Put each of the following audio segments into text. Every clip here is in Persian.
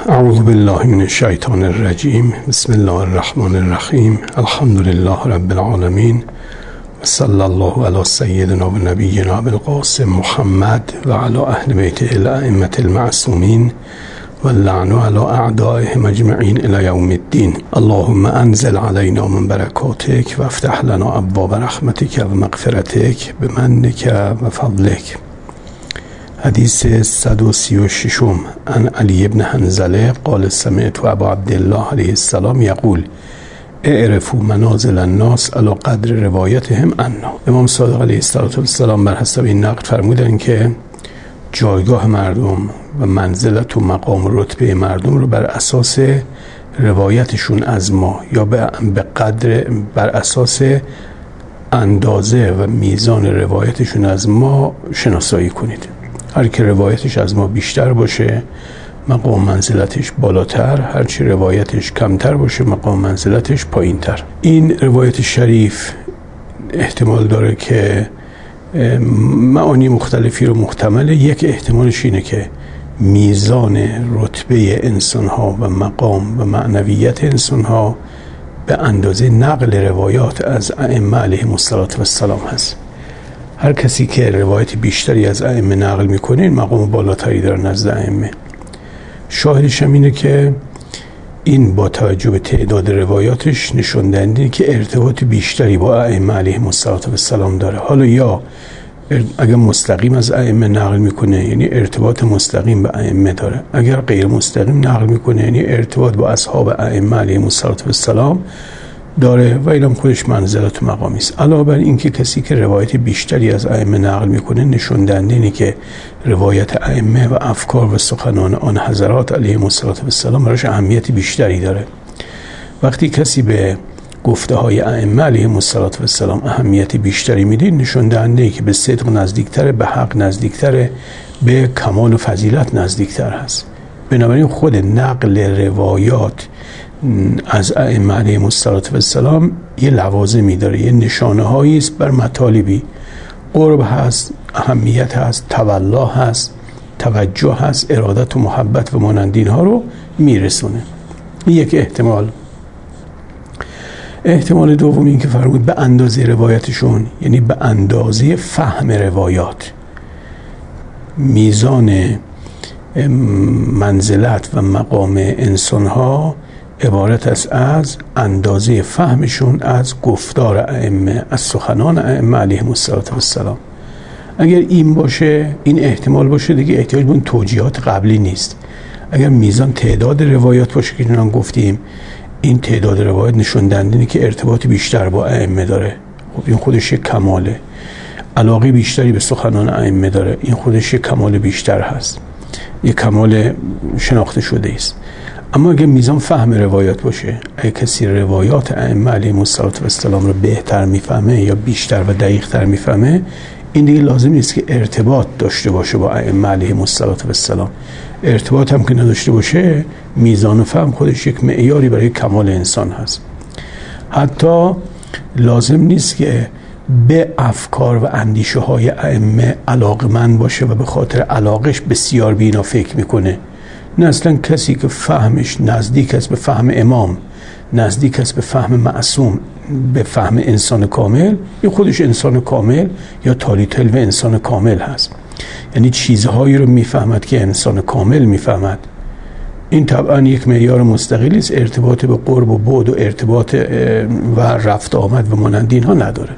اعوذ بالله من الشیطان الرجیم. بسم الله الرحمن الرحیم. الحمد لله رب العالمین و صلی الله علی سیدنا و نبینا ابوالقاسم محمد و علی اهل بیته الائمة المعصومین و اللعن علی اعدائهم اجمعین الی یوم الدین. اللهم انزل علینا من برکاتک و افتح لنا ابواب رحمتک و مغفرتک بمنک و فضلک. حدیث 136 عن علی بن حنظله قال سمعت ابا عبدالله علیه السلام یقول اعرفوا منازل الناس علی قدر روایتهم عنا. امام صادق علیه السلام بر حسب این نقل فرمودن که جایگاه مردم و منزلت و مقام و رتبه مردم رو بر اساس روایتشون از ما یا بر اساس اندازه و میزان روایتشون از ما شناسایی کنید. هر که روایتش از ما بیشتر باشه مقام منزلتش بالاتر، هر چی روایتش کمتر باشه مقام منزلتش پایینتر. این روایت شریف احتمال داره که معانی مختلفی رو محتمله. یک احتمالش اینه که میزان رتبه انسان‌ها و مقام و معنویت انسان‌ها به اندازه نقل روایات از ائمه علیهم السلام هست. هر کسی که روایت بیشتری از ائمه نقل میکنه مقام بالاتری داره نزد ائمه. شاهدش هم اینه که این با توجه به تعداد روایاتش نشون دهنده که ارتباط بیشتری با ائمه علیهم السلام داره. حالا یا اگر مستقیم از ائمه نقل میکنه یعنی ارتباط مستقیم به ائمه داره، اگر غیر مستقیم نقل میکنه یعنی ارتباط با اصحاب ائمه علیهم السلام داره و اینم خودش منزلت و مقامی است. علاوه بر این که کسی که روایت بیشتری از ائمه نقل میکنه نشون دهنده اینه که روایت ائمه و افکار و سخنان آن حضرات علیهم السلام براش اهمیت بیشتری داره. وقتی کسی به گفته های ائمه علیهم السلام اهمیت بیشتری میده نشون دهنده که به صدق نزدیکتره، به حق نزدیکتره، به کمال و فضیلت نزدیکتر هست. بنابراین خود نقل روایات از ائمه علیهم السلام یه لوازمی داره، یه نشانه هایی است بر مطالبی. قرب هست، اهمیت هست، تولا هست، توجه هست، ارادت و محبت و مانندین ها رو میرسونه. یک احتمال. احتمال دوم این که فرمود به اندازه روایتشون یعنی به اندازه فهم روایات. میزان منزلت و مقام انسان ها عبارت است از اندازه فهمشون از گفتار ائمه، از سخنان ائمه علیهم السلام. اگر این باشه، این احتمال باشه، دیگه احتیاج به اون توجیهات قبلی نیست. اگر میزان تعداد روایات باشه که جنان گفتیم این تعداد روایات نشون دهنده که ارتباط بیشتر با ائمه داره، خب این خودش یک کماله. علاقه بیشتری به سخنان ائمه داره، این خودش یک کمال بیشتر هست، یک کمال شناخته شده است. اما اگه میزان فهم روایات باشه، اگه کسی روایات ائمه علیهم السلام رو بهتر میفهمه یا بیشتر و دقیق‌تر میفهمه، این دیگه لازم نیست که ارتباط داشته باشه با ائمه علیهم السلام. ارتباط هم که نداشته باشه میزان و فهم خودش یک معیاری برای کمال انسان هست. حتی لازم نیست که به افکار و اندیشه های ائمه علاقمند باشه و به خاطر علاقش بسیار بینا فکر میکنه. نه، اصلا کسی که فهمش نزدیک است به فهم امام، نزدیک است به فهم معصوم، به فهم انسان کامل، یا خودش انسان کامل یا تالی تلو انسان کامل هست. یعنی چیزهایی رو میفهمد که انسان کامل میفهمد. این طبعا یک معیار مستقلی است، ارتباط به قرب و بعد و ارتباط و رفت آمد و مانند اینها نداره.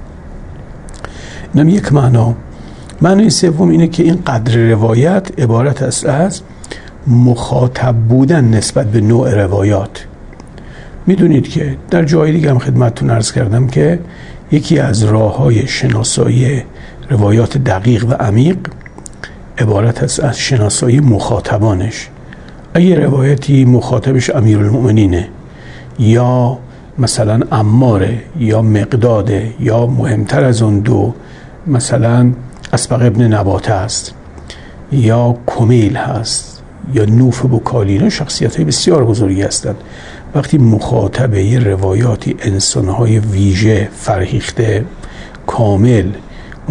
اینم یک معنا. معنی سوم اینه که این قدر روایت عبارت است از مخاطب بودن نسبت به نوع روایات. میدونید که در جای دیگه هم خدمتتون عرض کردم که یکی از راه‌های شناسایی روایات دقیق و عمیق عبارت است از شناسایی مخاطبانش. اگه روایتی مخاطبش امیرالمؤمنینه یا مثلا عماره یا مقداده یا مهمتر از اون دو مثلا اسبق ابن نباته است یا کمیل هست یا نوف بکالینا، شخصیت‌های بسیار بزرگی هستند. وقتی مخاطب یه روایاتی انسان‌های ویژه، فرهیخته، کامل،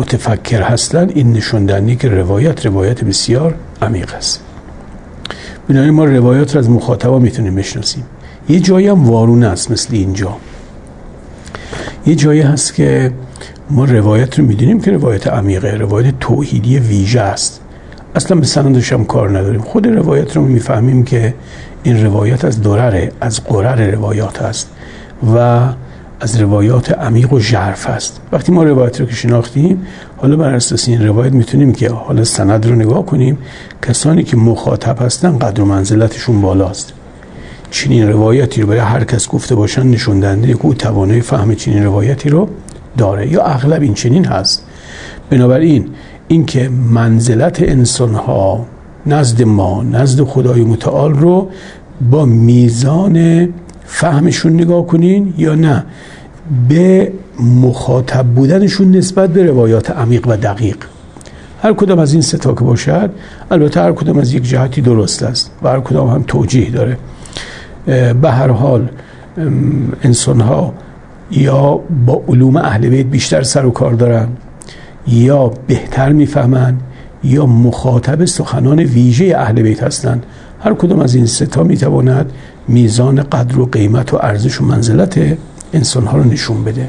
متفکر هستند، این نشون دهنده که روایت بسیار عمیق است. بنابراین ما روایات رو از مخاطبا میتونیم بشناسیم. یه جایی هم وارونه است، مثل اینجا یه جایی هست که ما روایت رو میدونیم که روایت عمیقه، روایت توحیدی ویژه است، اصلا به سندش هم کار نداریم. خود روایت رو میفهمیم که این روایت از درره، از قرر روایات است و از روایات عمیق و ژرف است. وقتی ما روایت رو که شناختیم، حالا بر اساس این روایت میتونیم که حالا سند رو نگاه کنیم، کسانی که مخاطب هستن قدر و منزلتشون بالاست. چنین روایتی رو برای هر کس گفته باشن نشون دهنده که او توانایی فهم چنین روایتی رو داره، یا اغلب این چنین هست. بنابراین این که منزلت انسان‌ها نزد ما، نزد خدای متعال رو با میزان فهمشون نگاه کنین یا نه به مخاطب بودنشون نسبت به روایات عمیق و دقیق. هر کدام از این سه تا که باشد، البته هر کدام از یک جهتی درست است و هر کدام هم توجیه داره. به هر حال انسان‌ها یا با علوم اهل بیت بیشتر سر و کار دارن، یا بهتر میفهمن، یا مخاطب سخنان ویژه اهل بیت هستند. هر کدام از این سه تا میتواند میزان قدر و قیمت و ارزش و منزلت انسان‌ها رو نشون بده.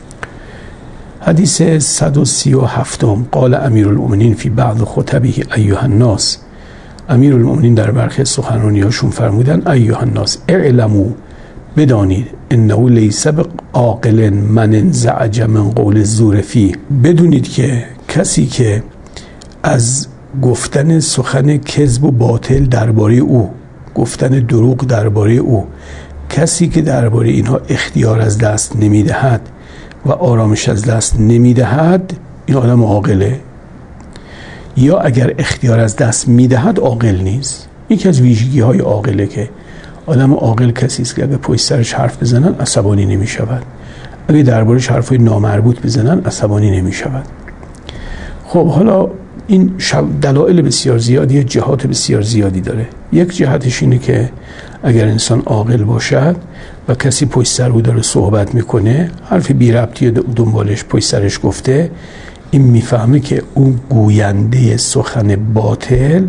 حدیث 137 قال امیرالمؤمنین فی بعض خطبه ایها الناس، امیرالمؤمنین در برخی سخنرانی‌هاشون فرمودن ایها الناس اعلموا، بدانید، انه لیس بعاقل من انزعج من قول الزور فیه، بدونید که کسی که از گفتن سخن کذب و باطل درباره او، گفتن دروغ درباره او، کسی که درباره اینها اختیار از دست نمیدهد و آرامش از دست نمیدهد، این آدم عاقله. یا اگر اختیار از دست میدهد عاقل نیست. یکی از ویژگی های عاقله که آدم عاقل کسی است که اگر پشت سرش حرف بزنن عصبانی نمی شود، اگر دربارش حرفای نامربوط بزنن عصبانی نمی شود. خب حالا این دلایل بسیار زیادی، جهات بسیار زیادی داره. یک جهتش اینه که اگر انسان عاقل باشد و کسی پشت سر او داره صحبت میکنه، حرف بی ربطی دنبالش پشت سرش گفته، این میفهمه که اون گوینده سخن باطل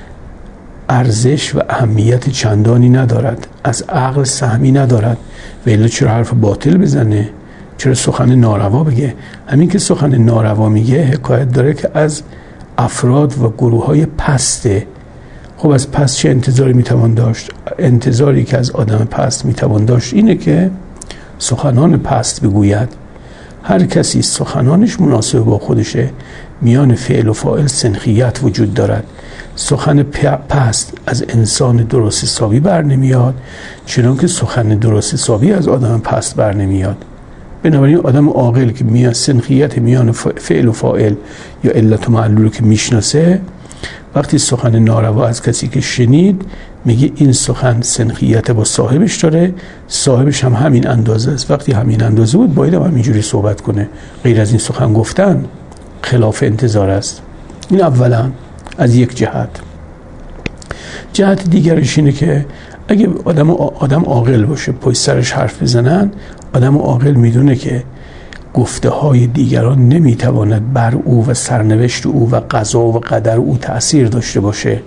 ارزش و اهمیت چندانی ندارد، از عقل سهمی ندارد، و الا چرا حرف باطل بزنه، چرا سخن ناروا بگه. همین که سخن ناروا میگه حکایت داره که از افراد و گروه های پسته. خب از پست چه انتظاری میتوان داشت؟ انتظاری که از آدم پست میتوان داشت اینه که سخنان پست بگوید. هر کسی سخنانش مناسب با خودشه، میان فعل و فاعل سنخیت وجود دارد. سخن پست از انسان درست حسابی بر نمیاد، چنان که سخن درست حسابی از آدم پست بر نمیاد. بنابراین آدم عاقل که میان سنخیت میان فعل و فاعل یا علت و معلول رو که میشناسه، وقتی سخن ناروا از کسی که شنید میگه این سخن سنخیت با صاحبش داره، صاحبش هم همین اندازه است. وقتی همین اندازه بود باید هم همینجوری صحبت کنه، غیر از این سخن گفتن خلاف انتظار است. این اولا از یک جهت. جهت دیگرش اینه که اگه آدم عاقل باشه پشت سرش حرف بزنن، آدم عاقل میدونه که گفته های دیگران نمیتواند بر او و سرنوشت او و قضا و قدر او تأثیر داشته باشه.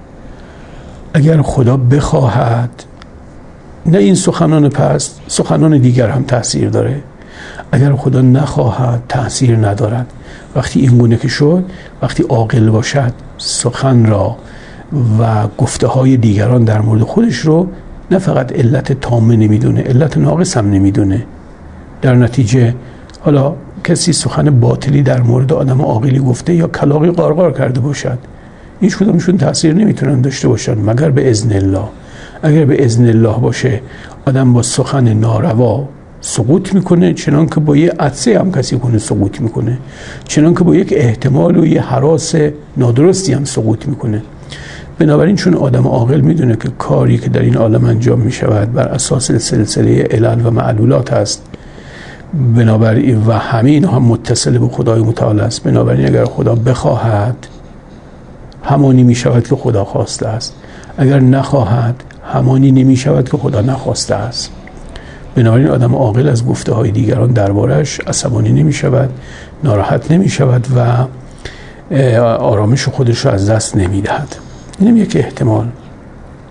اگر خدا بخواهد، نه این سخنان پست، سخنان دیگر هم تأثیر داره. اگر خدا نخواهد تأثیر ندارد. وقتی این گونه که شد، وقتی عاقل باشد سخن را و گفته های دیگران در مورد خودش رو نه فقط علت تامه نمیدونه، علت ناقص هم نمیدونه. در نتیجه حالا کسی سخن باطلی در مورد آدم عاقلی گفته یا کلاغی قارقار کرده باشد، هیچ کدومشون تأثیر نمیتونن داشته باشن مگر به اذن الله. اگر به اذن الله باشه، آدم با سخن ناروا سقوط میکنه، چنان که با یه عطسه هم کسی کنه سقوط میکنه، چنان که با یک احتمال و یه هراس نادرستی هم سقوط میکنه. بنابراین چون آدم عاقل میدونه که کاری که در این عالم انجام میشود بر اساس سلسله علل و معلولات است، بنابراین و همه اینا هم متصل به خدای متعال است، بنابراین اگر خدا بخواهد همانی میشود که خدا خواسته است، اگر نخواهد همانی نمیشود که خدا نخواسته است. بنابراین آدم عاقل از گفته های دیگران دربارش عصبانی نمی شود، ناراحت نمی شود و آرامش خودش رو از دست نمی دهد. اینم یک احتمال.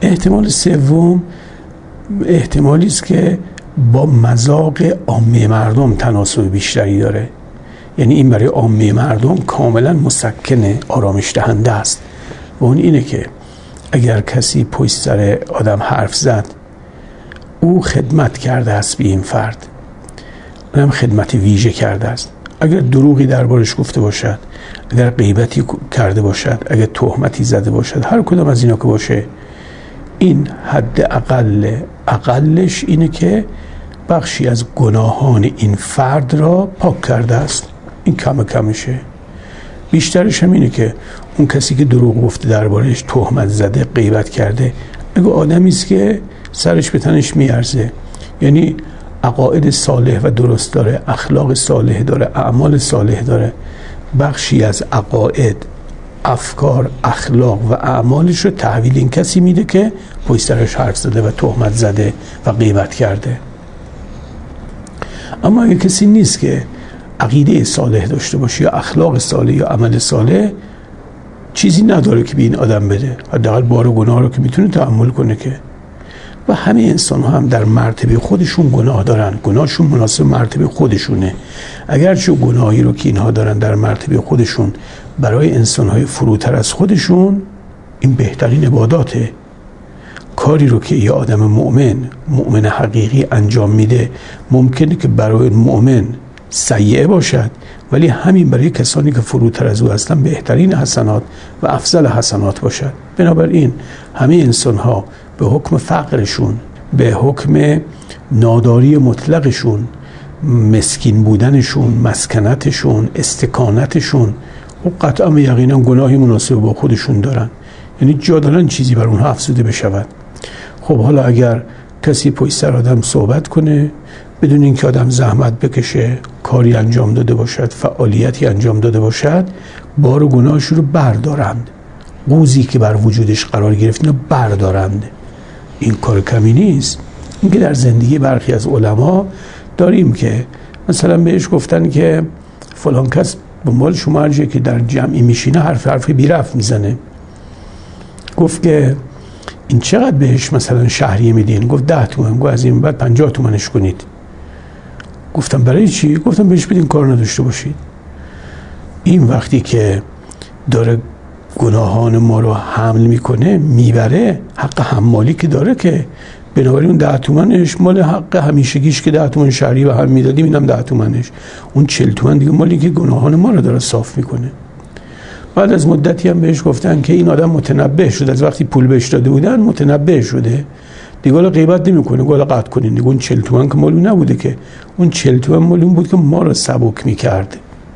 احتمال سوم احتمالی است که با مذاق عامه مردم تناسب بیشتری داره. یعنی این برای عامه مردم کاملا مسکن، آرامش دهنده است. و اون اینه که اگر کسی پشت سر آدم حرف زد، او خدمت کرده است به این فرد، اونم خدمت ویژه کرده است. اگر دروغی دربارش گفته باشد، اگر غیبتی کرده باشد، اگر تهمتی زده باشد، هر کدام از اینا که باشه، این حد اقلش اینه که بخشی از گناهان این فرد را پاک کرده است. این کمشه. بیشترش هم اینه که اون کسی که دروغ گفته دربارش، تهمت زده، غیبت کرده، اگه آدمی است که سرش به تنش میارزه، یعنی عقاید صالح و درست داره، اخلاق صالح داره، اعمال صالح داره، بخشی از عقاید، افکار، اخلاق و اعمالش رو تحویل این کسی میده که پشت سرش حرف زده و تهمت زده و غیبت کرده. اما اگه کسی نیست که عقیده صالح داشته باشه یا اخلاق صالح یا عمل صالح، چیزی نداره که به این آدم بده، حداقل بار گناه رو که میتونه تحمل کنه که. و همه انسان ها هم در مرتبه خودشون گناه دارن، گناهشون مناسب مرتبه خودشونه. اگرچه گناهی رو که اینها دارن در مرتبه خودشون برای انسان های فروتر از خودشون این بهترین عباداته. کاری رو که یه آدم مؤمن حقیقی انجام میده ممکنه که برای مؤمن سیئه باشد، ولی همین برای کسانی که فروتر از او هستن بهترین حسنات و افضل حسنات باشد. بنابراین همه انسان ها به حکم فقرشون، به حکم ناداری مطلقشون، مسکین بودنشون، مسکنتشون، استکانتشون، و قطعا یقینا گناهی مناسب با خودشون دارن، یعنی جا دارن چیزی بر اونها افزوده بشود. خب حالا اگر کسی پشت سر آدم صحبت کنه بدون اینکه آدم زحمت بکشه، کاری انجام داده باشد، فعالیتی انجام داده باشد، بار گناهش رو بردارند، قوزی که بر وجودش قرار گرفت اینو بردارند. این کار کمی نیست. اینکه در زندگی برخی از علما داریم که مثلا بهش گفتن که فلان کس دنبال شما هر جایی که در جمعی میشینه حرف بی رفت میزنه. گفت که این چقدر بهش مثلا شهریه میدین؟ گفت 10 تومن. گفت از این بعد 50 تومنش کنید. گفتم برای چی؟ گفتم بهش بدین کار نداشته باشید. این وقتی که داره گناهان ما رو حمل میکنه، میبره، حق حمالی که داره، که بنابراین اون 10 تومنش مال حق همیشگیش که 10 تومن شهری به هم میدادیم، اینم 10 تومنش، اون 40 تومن دیگه مالی که گناهان ما رو داره صاف میکنه. بعد از مدتی هم بهش گفتن که این آدم متنبه شد، از وقتی پول بهش داده بودن متنبه شده دیگه، حالا غیبت نمیکنه، حالا قطع کنین دیگه. اون 40 تومن که مال نبوده، که اون 40 تومن مال بود که ما رو سبک میکرد.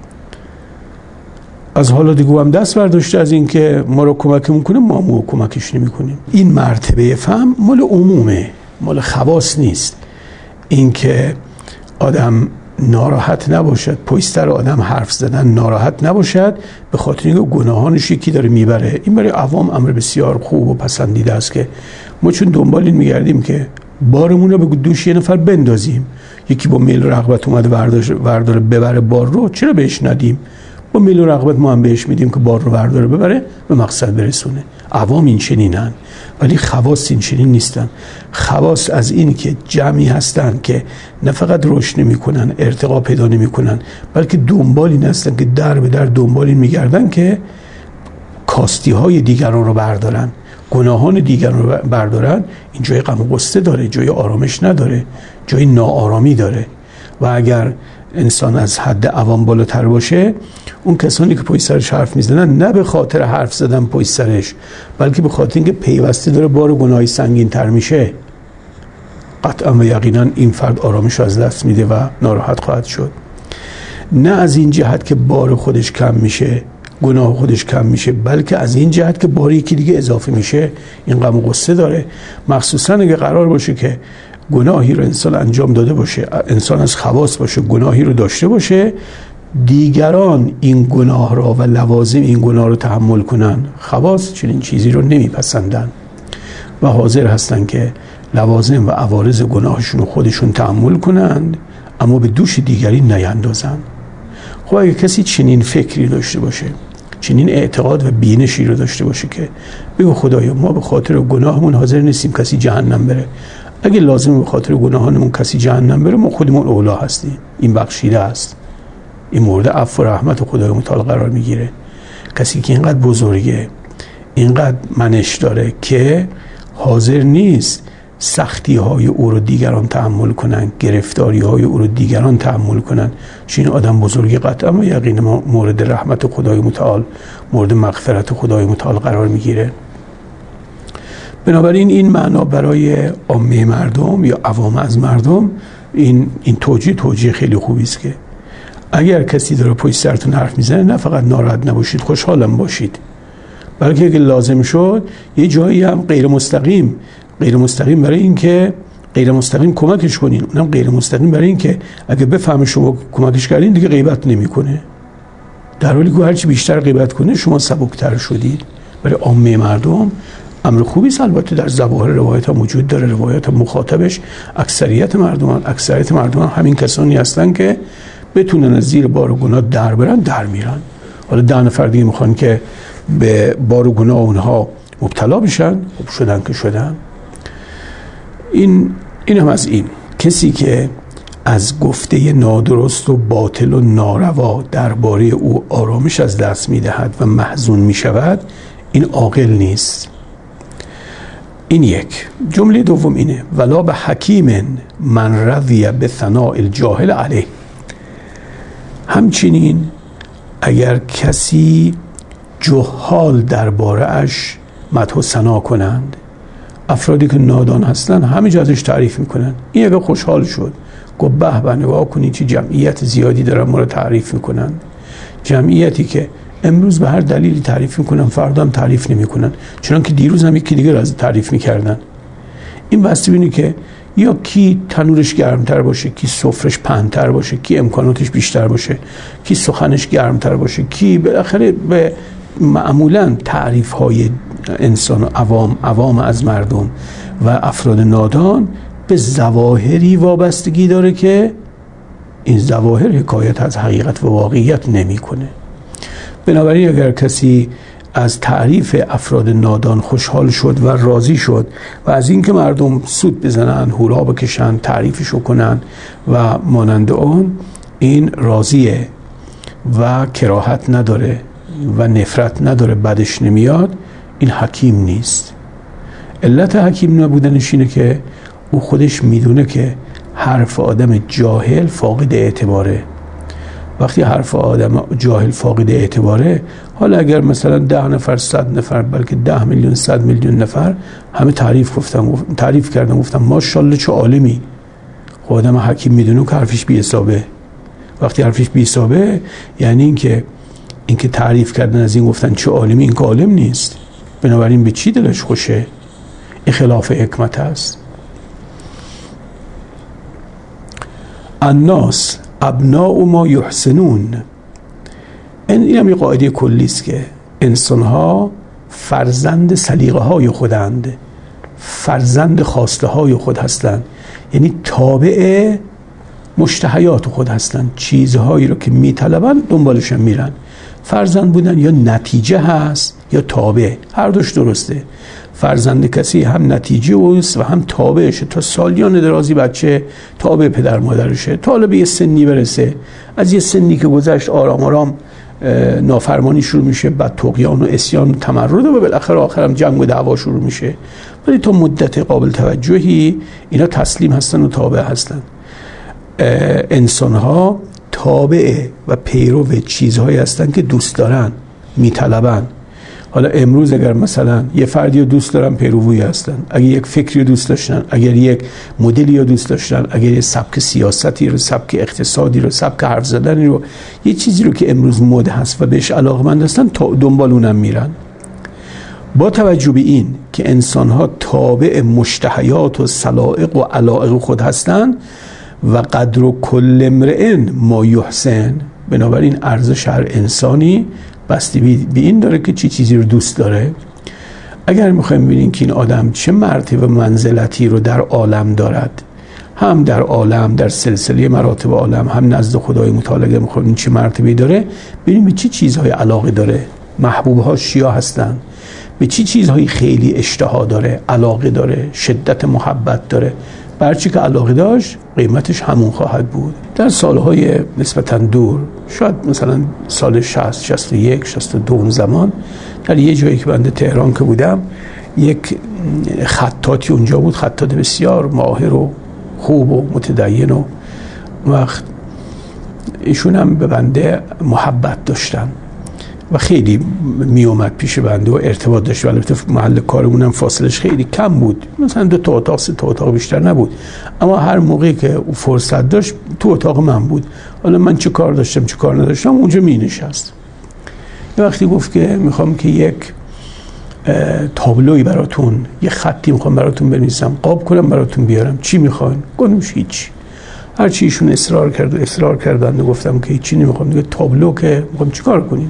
از حالا دیگه هم دست برداشته از این که ما رو کمک میکنه، ما هم کمکش نمیکنیم. این مرتبه فهم مال عمومه، مال خواص نیست. این که آدم ناراحت نباشد، پشت سر آدم حرف زدن ناراحت نباشد به خاطر اینکه گناهانش یکی داره میبره، این برای عوام امر بسیار خوب و پسندیده است که ما چون دنبال این میگردیم که بارمون رو به دوش یه نفر بندازیم، یکی با میل و رغبت اومده ورداره ببره بار رو، چرا بهش ندیم؟ با میل و رغبت ما هم بهش میدیم که بار رو ورداره ببره، به مقصد برسونه. عوام این چنینن، ولی خواص این چنین نیستن. خواص از این که جمعی هستن که نه فقط رشد نمیکنن، ارتقا پیدا نمیکنن، بلکه دنبال این هستن که در به در دنبال این میگردن که کاستی های دیگران رو بردارن، گناهان دیگران رو بردارن. این جای غم و غصه داره، جای آرامش نداره، جای ناآرامی داره. و اگر انسان از حد عوام بالاتر باشه، اون کسانی که پشت سرش حرف میزنن نه به خاطر حرف زدن پشت سرش، بلکه به خاطر اینکه پیوسته داره بار گناهی سنگین تر میشه، قطعا و یقینا این فرد آرامش از دست میده و ناراحت خواهد شد. نه از این جهت که بار خودش کم میشه، گناه خودش کم میشه، بلکه از این جهت که بار یکی دیگه اضافه میشه، این غم و غصه داره. مخصوصا اگه قرار باشه که گناهی رو انسان انجام داده باشه، انسان از خواص باشه، گناهی رو داشته باشه، دیگران این گناه را و لوازم این گناه رو تحمل کنن، خواص چنین چیزی رو نمیپسندن و حاضر هستن که لوازم و عوارض گناهشون رو خودشون تحمل کنند، اما به دوش دیگری نیندازن. خب اگه کسی چنین فکری داشته باشه چنین اعتقاد و بینشی رو داشته باشه که بگو خدایا ما به خاطر گناهمون حاضر نیستیم کسی جهنم بره، اگه لازمه به خاطر گناهانمون کسی جهنم بره ما خودمون اولا هستیم، این بخشیده است، این مورد عفو و رحمت خدای متعال قرار میگیره. کسی که اینقدر بزرگه، اینقدر منش داره که حاضر نیست سختی های او رو دیگران تحمل کنن، گرفتاری های او رو دیگران تحمل کنن، چون این آدم بزرگی قطعا و یقینا مورد رحمت خدای متعال، مورد مغفرت خدای متعال قرار میگیره. بنابراین این معنا برای عامه مردم یا عوام از مردم این توجیه خیلی خوبی است که اگر کسی داره پشت سرتون حرف میزنه نه فقط ناراحت نباشید، خوشحالم باشید، بلکه اگه لازم شد یه جایی هم غیر مستقیم برای این که غیر مستقیم کمکش کنین، اونم غیر مستقیم برای این که اگه بفهمه شما کمکش کردین دیگه غیبت نمیکنه، در حالی که هرچی بیشتر غیبت کنه شما سبکتر شدید. برای عامه مردم امر خوبی است. البته در ظواهر روایت ها موجود داره، روایت مخاطبش اکثریت مردمان همین کسانی هستن که بتونن از زیر بار گناه در برن، در میرن. حالا 10 نفر دیگه میخوان که به بار گناه اونها مبتلا بشن، خب شدن که شدن. این هم از این. کسی که از گفته نادرست و باطل و ناروا درباره او آرامش از دست میدهد و محزون میشود، این عاقل نیست. این یک. جمله دوم اینه: ولا به حکیم من رضی به ثناء الجاهل علیه. همچنین اگر کسی جهال درباره اش مدح و ثنا کنند، افرادی که نادان هستن همه جا ازش تعریف میکنن، این اگه خوشحال شد گفت به به نگاه کنید چه جمعیت زیادی دارن ما رو تعریف میکنن، جمعیتی که امروز به هر دلیلی تعریف میکنن فردا هم تعریف نمیکنن، چون که دیروز هم یکی دیگه رو از تعریف میکردن. این بسته بینی که یا کی تنورش گرمتر باشه، کی سفرش پهن‌تر باشه، کی امکاناتش بیشتر باشه، کی سخنش گرمتر باشه، کی بالاخره به معمولا تعریف های انسان و عوام از مردم و افراد نادان به ظواهری وابستگی داره که این ظواهر حکایت از حقیقت و واقعیت نمیکنه. بنابراین اگر کسی از تعریف افراد نادان خوشحال شد و راضی شد و از اینکه مردم سود بزنن، هورا بکشن، تعریفشو کنن و مانند اون، این راضیه و کراهت نداره و نفرت نداره، بدش نمیاد، این حکیم نیست. علت حکیم نبودنش اینه که او خودش میدونه که حرف آدم جاهل فاقد اعتباره. وقتی حرف آدم جاهل فاقد اعتباره، حالا اگر مثلا 10 نفر 100 نفر بلکه 10 میلیون 100 میلیون نفر همه تعریف کردن گفتن ماشاءالله چه عالمی، خب آدم حکیم میدونه که حرفش بی حسابه. وقتی حرفش بی حسابه یعنی اینکه تعریف کردن از این گفتن چه عالمی، این که عالم نیست. بنابراین به چی دلش خوشه؟ این خلاف حکمت است. الناس ابناء ما یحسنون. این هم یه قاعده کلی است که انسان‌ها فرزند سلیقه های خودند، فرزند خواسته های خود هستند، یعنی تابع مشتهیات خود هستند، چیزهایی رو که میطلبن دنبالشون میرن. فرزند بودن یا نتیجه هست یا تابع، هر دوش درسته. فرزند کسی هم نتیجه اوست و هم تابعشه. تا سالیان درازی بچه تابع پدر مادرشه، تا حالا به یه سنی برسه، از یه سنی که گذشت آرام آرام نافرمانی شروع میشه، بعد طغیان و عصیان و تمرد و بالاخره آخرم جنگ و دعوا شروع میشه. ولی تا مدت قابل توجهی اینا تسلیم هستن و تابع هستن. انسان‌ها تابع و پیرو چیزهایی هستن که دوست دارن، میطلبن. حالا امروز اگر مثلا یه فردی رو دوست دارن، پیروی هستن. اگر یک فکری رو دوست داشتن، اگر یک مدلی رو دوست داشتن، اگر یک سبک سیاستی رو، سبک اقتصادی رو، سبک حرف زدنی رو، یه چیزی رو که امروز مد هست و بهش علاقه‌مند هستن، دنبال اونم میرن. با توجه به این که انسان‌ها تابع مشتهیات و سلائق و علائق خود هستند و قدر و کل امرئ ما یحسن، بنابراین ارزش هر انسانی بستگی به این داره که چی چیزی رو دوست داره. اگر میخوایم ببینیم که این آدم چه مرتبه منزلتی رو در عالم دارد، هم در عالم، در سلسله مراتب عالم، هم نزد خدای متعال، اگر میخوایم چه مرتبه داره، ببینیم به چه چیزهای علاقه داره. محبوبهاش چیا هستن، به چی چیزهایی خیلی اشتها داره، علاقه داره، شدت محبت داره. برچی که علاقه داشت قیمتش همون خواهد بود. در سالهای نسبتاً دور، شاید مثلا سال 60 61 62 زمان، در یه جایی که بنده تهران که بودم، یک خطاطی اونجا بود، خطاط بسیار ماهر و خوب و متدین، و وقت ایشون هم به بنده محبت داشتن و خیلی می اومد پیش بنده و ارتباط داشت. البته محل کارمون هم فاصلش خیلی کم بود، مثلا 2 تا اتاق 3 تا اتاق بیشتر نبود، اما هر موقعی که او فرصت داشت تو اتاق من بود. حالا من چه کار داشتم چه کار نداشتم اونجا می نشست. یه وقتی گفت که میخوام که یک تابلوی براتون، یه خطی میخوام براتون بنویسم، قاب کنم براتون بیارم، چی میخواین؟ گفتم هیچ. هر چی ایشون اصرار کردن و گفتم که هیچی نمیخوام دیگه. تابلو که میخوام چیکار کنیم؟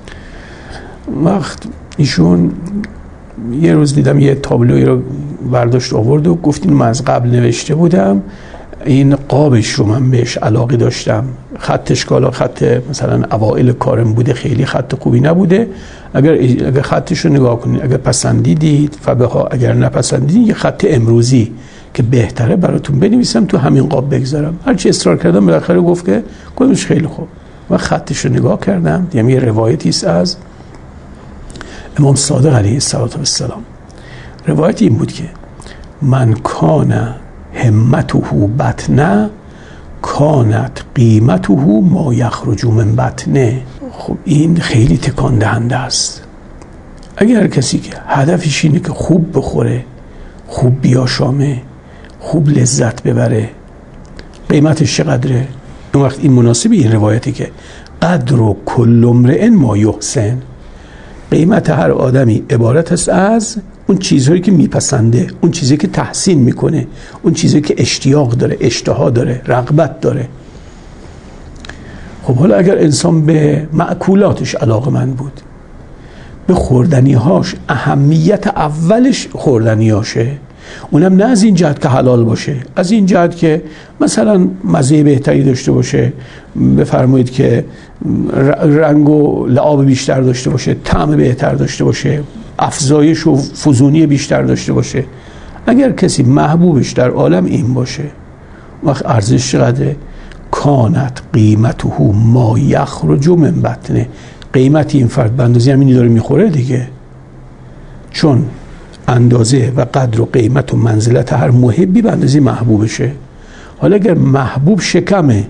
وقت ایشون یه روز دیدم یه تابلوی رو برداشت آورد و گفت این من از قبل نوشته بودم، این قابش رو من بهش علاقه داشتم، خطش کالا خط مثلا اوائل کارم بوده، خیلی خط خوبی نبوده، اگر خطش رو نگاه کنید، اگر پسندیدید فبها، اگر نپسندیدید یه خط امروزی که بهتره براتون بنویسم تو همین قاب بگذارم. هرچی اصرار کردم بالاخره گفت که گفتمش خیلی خوب. و خطش رو نگاه کردم، یعنی یه روایتی است از امام صادق علیه السلام. روایت این بود که من کان همته بطنه کانت قیمته ما یخرج من بطنه. خب این خیلی تکان دهنده است. اگر کسی که هدفش اینه که خوب بخوره، خوب بیاشامه، خوب لذت ببره، قیمتش چقدره؟ اون وقت این مناسبی این روایتی که قدر و کل امرئ ما یحسن، قیمت هر آدمی عبارت است از اون چیزهایی که میپسنده، اون چیزی که تحسین میکنه، اون چیزی که اشتیاق داره، اشتها داره، رغبت داره. خب حالا اگر انسان به مأکولاتش علاقه‌مند بود، به خوردنیهاش، اهمیت اولش خوردنیاشه، اونم نه از این جهت که حلال باشه، از این جهت که مثلا مزه بهتری داشته باشه، بفرمایید که رنگ و لعاب بیشتر داشته باشه، طعم بهتر داشته باشه، افزایش و فزونی بیشتر داشته باشه. اگر کسی محبوبش در عالم این باشه، وقت ارزش چقدره؟ کانت قیمته ما یخرج من بطنه. قیمت این فرد به اندازه همینی داره میخوره دیگه، چون اندازه و قدر و قیمت و منزلت هر محبی به اندازه محبوبشه. حالا اگر محبوب شکمه،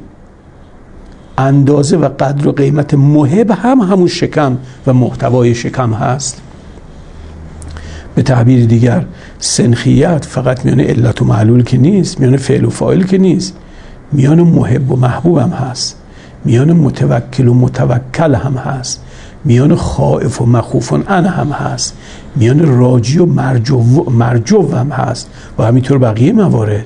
اندازه و قدر و قیمت محب هم همون شکم و محتوای شکم هست. به تعبیر دیگر سنخیت فقط میان علت و معلول که نیست، میان فعل و فاعل که نیست، میان محب و محبوب هم هست، میان متوکل و متوکل هم هست، میان خائف و مخوف عنه هم هست، میان راجی و مرجو هم هست و همینطور بقیه موارد.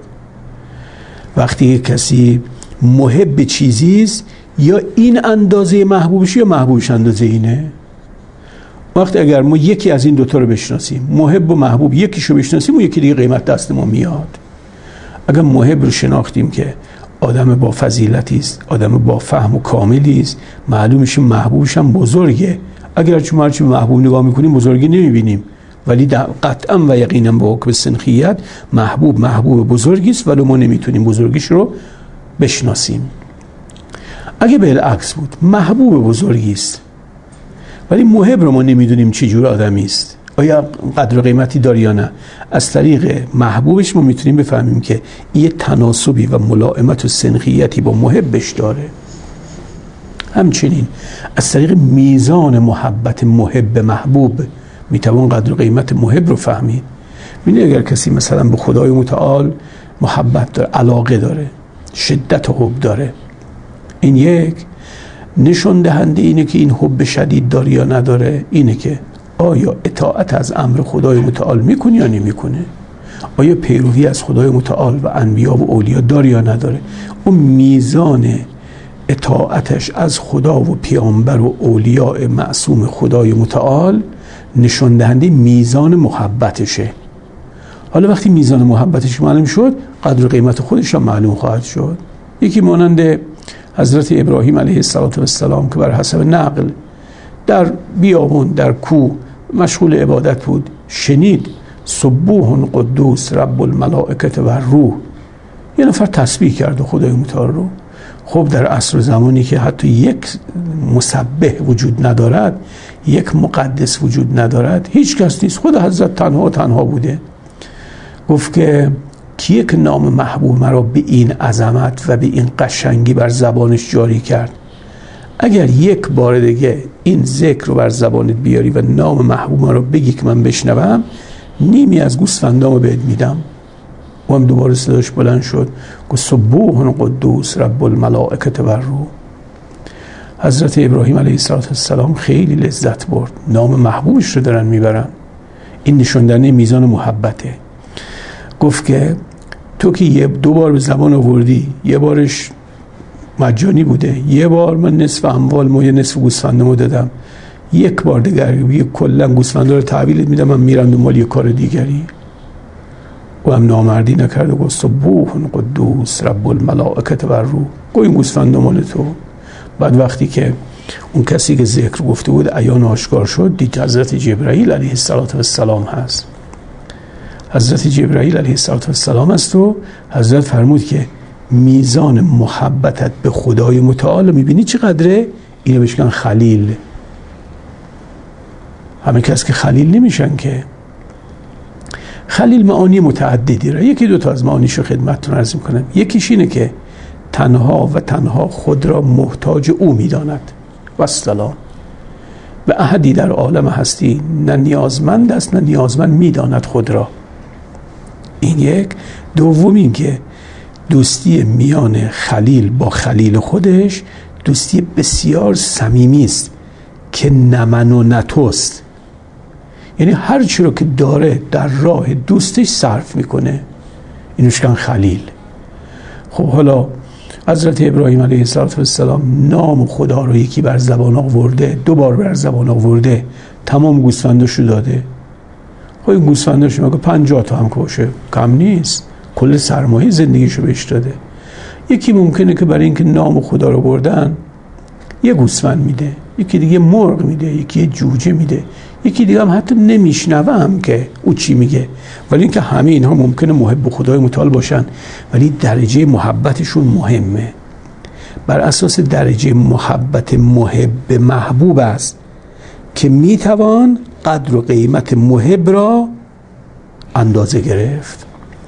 وقتی کسی محب چیزیست، یا این اندازه محبوبش یا محبوبش اندازه اینه. وقتی اگر ما یکی از این دوتا رو بشناسیم، محب و محبوب یکیشو بشناسیم و یکی دیگه قیمت دست ما میاد. اگر محب رو شناختیم که آدم با فضیلتی است، آدم با فهم و کاملی است، معلوم میشه محبوبش هم بزرگه. اگر چون هرچی محبوب نگاه میکنیم بزرگی نمیبینیم، ولی قطعا و یقینا با حکم سنخیت محبوب بزرگی است، ولی ما نمیتونیم بزرگیش رو بشناسیم. اگه بالعکس بود، محبوب بزرگی است ولی محب رو ما نمیدونیم چه جور آدمی است، آیا قدر و قیمتی داره یا نه، از طریق محبوبش ما میتونیم بفهمیم که یه تناسبی و ملائمت و سنخیتی با محبش داره. همچنین از طریق میزان محبت محب محبوب میتوان قدر و قیمت محب رو فهمید. ببینید اگر کسی مثلا به خدای متعال محبت داره، علاقه داره، شدت حب داره، این یک نشون دهنده اینه که این حب شدید داره یا نداره، اینه که آیا اطاعت از امر خدای متعال میکنه یا نمیکنه، آیا پیروی از خدای متعال و انبیا و اولیا داره یا نداره. اون میزان اطاعتش از خدا و پیامبر و اولیاء معصوم خدای متعال نشون دهنده میزان محبتشه. حالا وقتی میزان محبتش معلوم شد، قدر و قیمت خودش هم معلوم خواهد شد. یکی مانند حضرت ابراهیم علیه السلام که بر حسب نقل در بیابون در کوه مشغول عبادت بود، شنید سبوح قدوس رب الملائکه و روح، یه نفر تسبیح کرد خدای متعال رو. خب در عصر زمانی که حتی یک مسبح وجود ندارد، یک مقدس وجود ندارد، هیچ کس نیست، خود حضرت تنها بوده. گفت که کیه که نام محبوب مرا به این عظمت و به این قشنگی بر زبانش جاری کرد؟ اگر یک بار دیگه این ذکر رو بر زبانت بیاری و نام محبوب مرا بگی که من بشنوم، نیمی از گوسفندامو بهت میدم. و هم دوباره صداش بلند شد، گفت سبوح قدوس رب الملائکه و روح. حضرت ابراهیم علیه السلام خیلی لذت برد، نام محبوبش رو دارن میبرن، این نشوندنه میزان محبته. گفت که تو که دو بار به زبان آوردی، یه بارش مجانی بوده، یه بار من نصف اموال یه نصف گوسفندمو دادم، یک بار دیگه کلا گوسفندا رو تحویلت میدم، من میرم دنبال یه کار دیگری. و هم نامردی نکرد و گفت سبوح قدوس رب الملائکه و روح. گفت این گوسفند مال تو. بعد وقتی که اون کسی که ذکر گفته بود عیان آشکار شد، دید حضرت جبرائیل علیه السلام هست. حضرت جبرائیل علیه السلام است و حضرت فرمود که میزان محبتت به خدای متعال میبینی چقدره؟ اینو بشکن خلیل. همه کس که خلیل نمیشن که. خلیل معانی متعددی را، یکی دو تا از معانیشو خدمتتون عرض میکنم. یکیش اینه که تنها و تنها خود را محتاج او میداند و سلام. و احدی در عالم هستی نه نیازمند است نه نیازمند میداند خود را. این یک. دوم این که دوستی میان خلیل با خلیل خودش دوستی بسیار صمیمی است که نه من و نه توست. یعنی هر چی رو که داره در راه دوستش صرف میکنه، اینوش کن خلیل. خب حالا حضرت ابراهیم علیه السلام نام خدا رو یکی بر زبان آورده، دو بار بر زبان آورده، تمام گوسفنداشو داده. خب این گوسفنداشو مگه 50 تا هم باشه کم نیست، کل سرمایه زندگیشو بهش داده. یکی ممکنه که برای اینکه نام خدا رو بردن یه گوسفند میده، یکی دیگه مرغ میده، یکی جوجه میده، یکی دیگه هم حتی نمیشنوم که او چی میگه. ولی اینکه همه اینها ممکنه محب خدای متعال باشن، ولی درجه محبتشون مهمه. بر اساس درجه محبت محب محبوب است که میتوان قدر و قیمت محب را اندازه گرفت.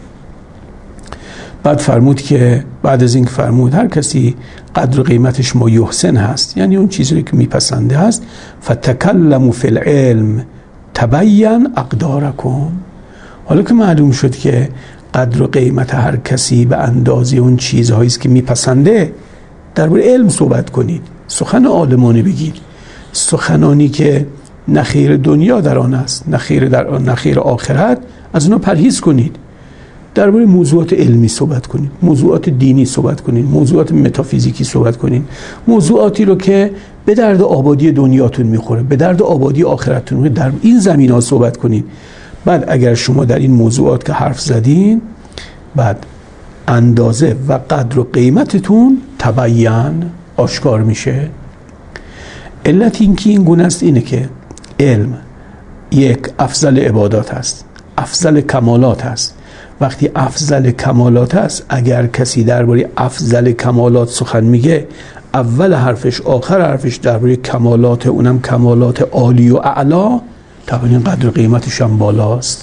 بعد فرمود که بعد از این که فرمود هر کسی قدر و قیمتش ما یحسن هست، یعنی اون چیزی که میپسنده هست، فتکلموا فی العلم تبین اقدارکم. حالا که معلوم شد که قدر و قیمت هر کسی به اندازه اون چیزهایی است که میپسنده، درباره علم صحبت کنید، سخن عالمانه بگید، سخنانی که نه خیر دنیا در آن است نه خیر آخرت، از اونا پرهیز کنید. درباره موضوعات علمی صحبت کنید، موضوعات دینی صحبت کنید، موضوعات متافیزیکی صحبت کنید، موضوعاتی رو که به درد آبادی دنیاتون میخوره، به درد آبادی آخرتتون میخوره، در این زمینه‌ها صحبت کنید. بعد اگر شما در این موضوعات که حرف زدین، بعد اندازه و قدر و قیمتتون تبین آشکار میشه. علت این که این گونه است اینه که علم یک افضل عبادات است، افضل کمالات است. وقتی افضل کمالات است، اگر کسی درباره افضل کمالات سخن میگه، اول حرفش آخر حرفش درباره کمالات، اونم کمالات عالی و اعلا، طبعا این قدر و قیمتش هم بالاست.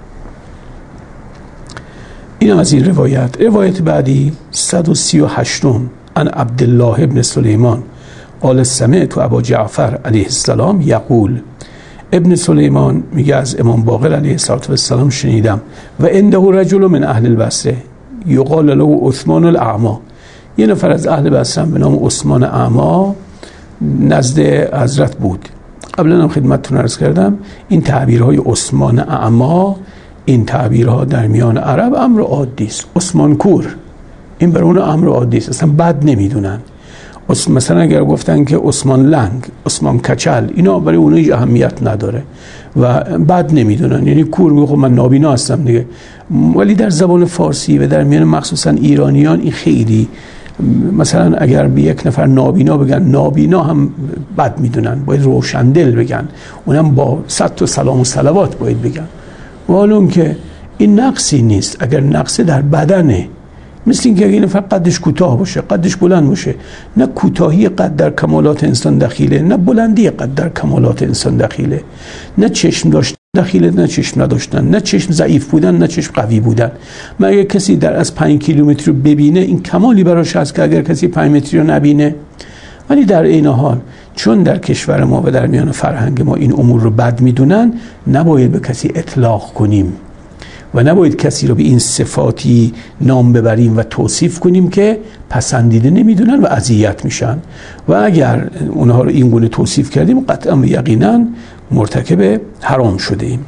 اینم از این روایت بعدی 138 عن عبدالله ابن سلیمان قال سمعت ابا جعفر علیه السلام یقول. ابن سلیمان میگه از امام باقر علیه السلام شنیدم و عنده رجل من اهل البصره یقال له عثمان الاعمی. یه نفر از اهل بصره به نام عثمان اعمی نزد حضرت بود. قبلا هم خدمتتون عرض کردم این تعبیرهای عثمان اعمی، این تعبیرها در میان عرب امر عادی است. عثمان کور، این برای اون امر عادی است، اصلا بد نمیدونن. مثلا اگر گفتن که عثمان لنگ، عثمان کچل، اینا برای اونها هیچ اهمیت نداره و بد نمیدونن. یعنی کور میگه خب من نابینا هستم دیگه. ولی در زبان فارسی و در میان مخصوصا ایرانیان این خیلی مثلا اگر به یک نفر نابینا بگن نابینا هم بد میدونن، باید روشندل بگن، اونم با 100 تا سلام و صلوات باید بگن. معلوم که این نقصی نیست. اگر نقص در بدنه، مثل اینکه اگه این نفر قدش کوتاه باشه، قدش بلند باشه، نه کوتاهی قد در کمالات انسان دخیله، نه بلندی قد در کمالات انسان دخیله، نه چشم داشتن دخیله نه چشم نداشتن، نه چشم ضعیف بودن نه چشم قوی بودن. مگه کسی در از 5 کیلومتر رو ببینه، این کمالی براش هست که اگر کسی 5 متری رو نبینه. ولی در این حال چون در کشور ما و در میان فرهنگ ما این امور رو بد میدونن، نباید به کسی اطلاق کنیم و نباید کسی رو به این صفاتی نام ببریم و توصیف کنیم که پسندیده نمیدونن و اذیت میشن. و اگر اونها رو این گونه توصیف کردیم، قطعا و یقینا مرتکب حرام شده ایم.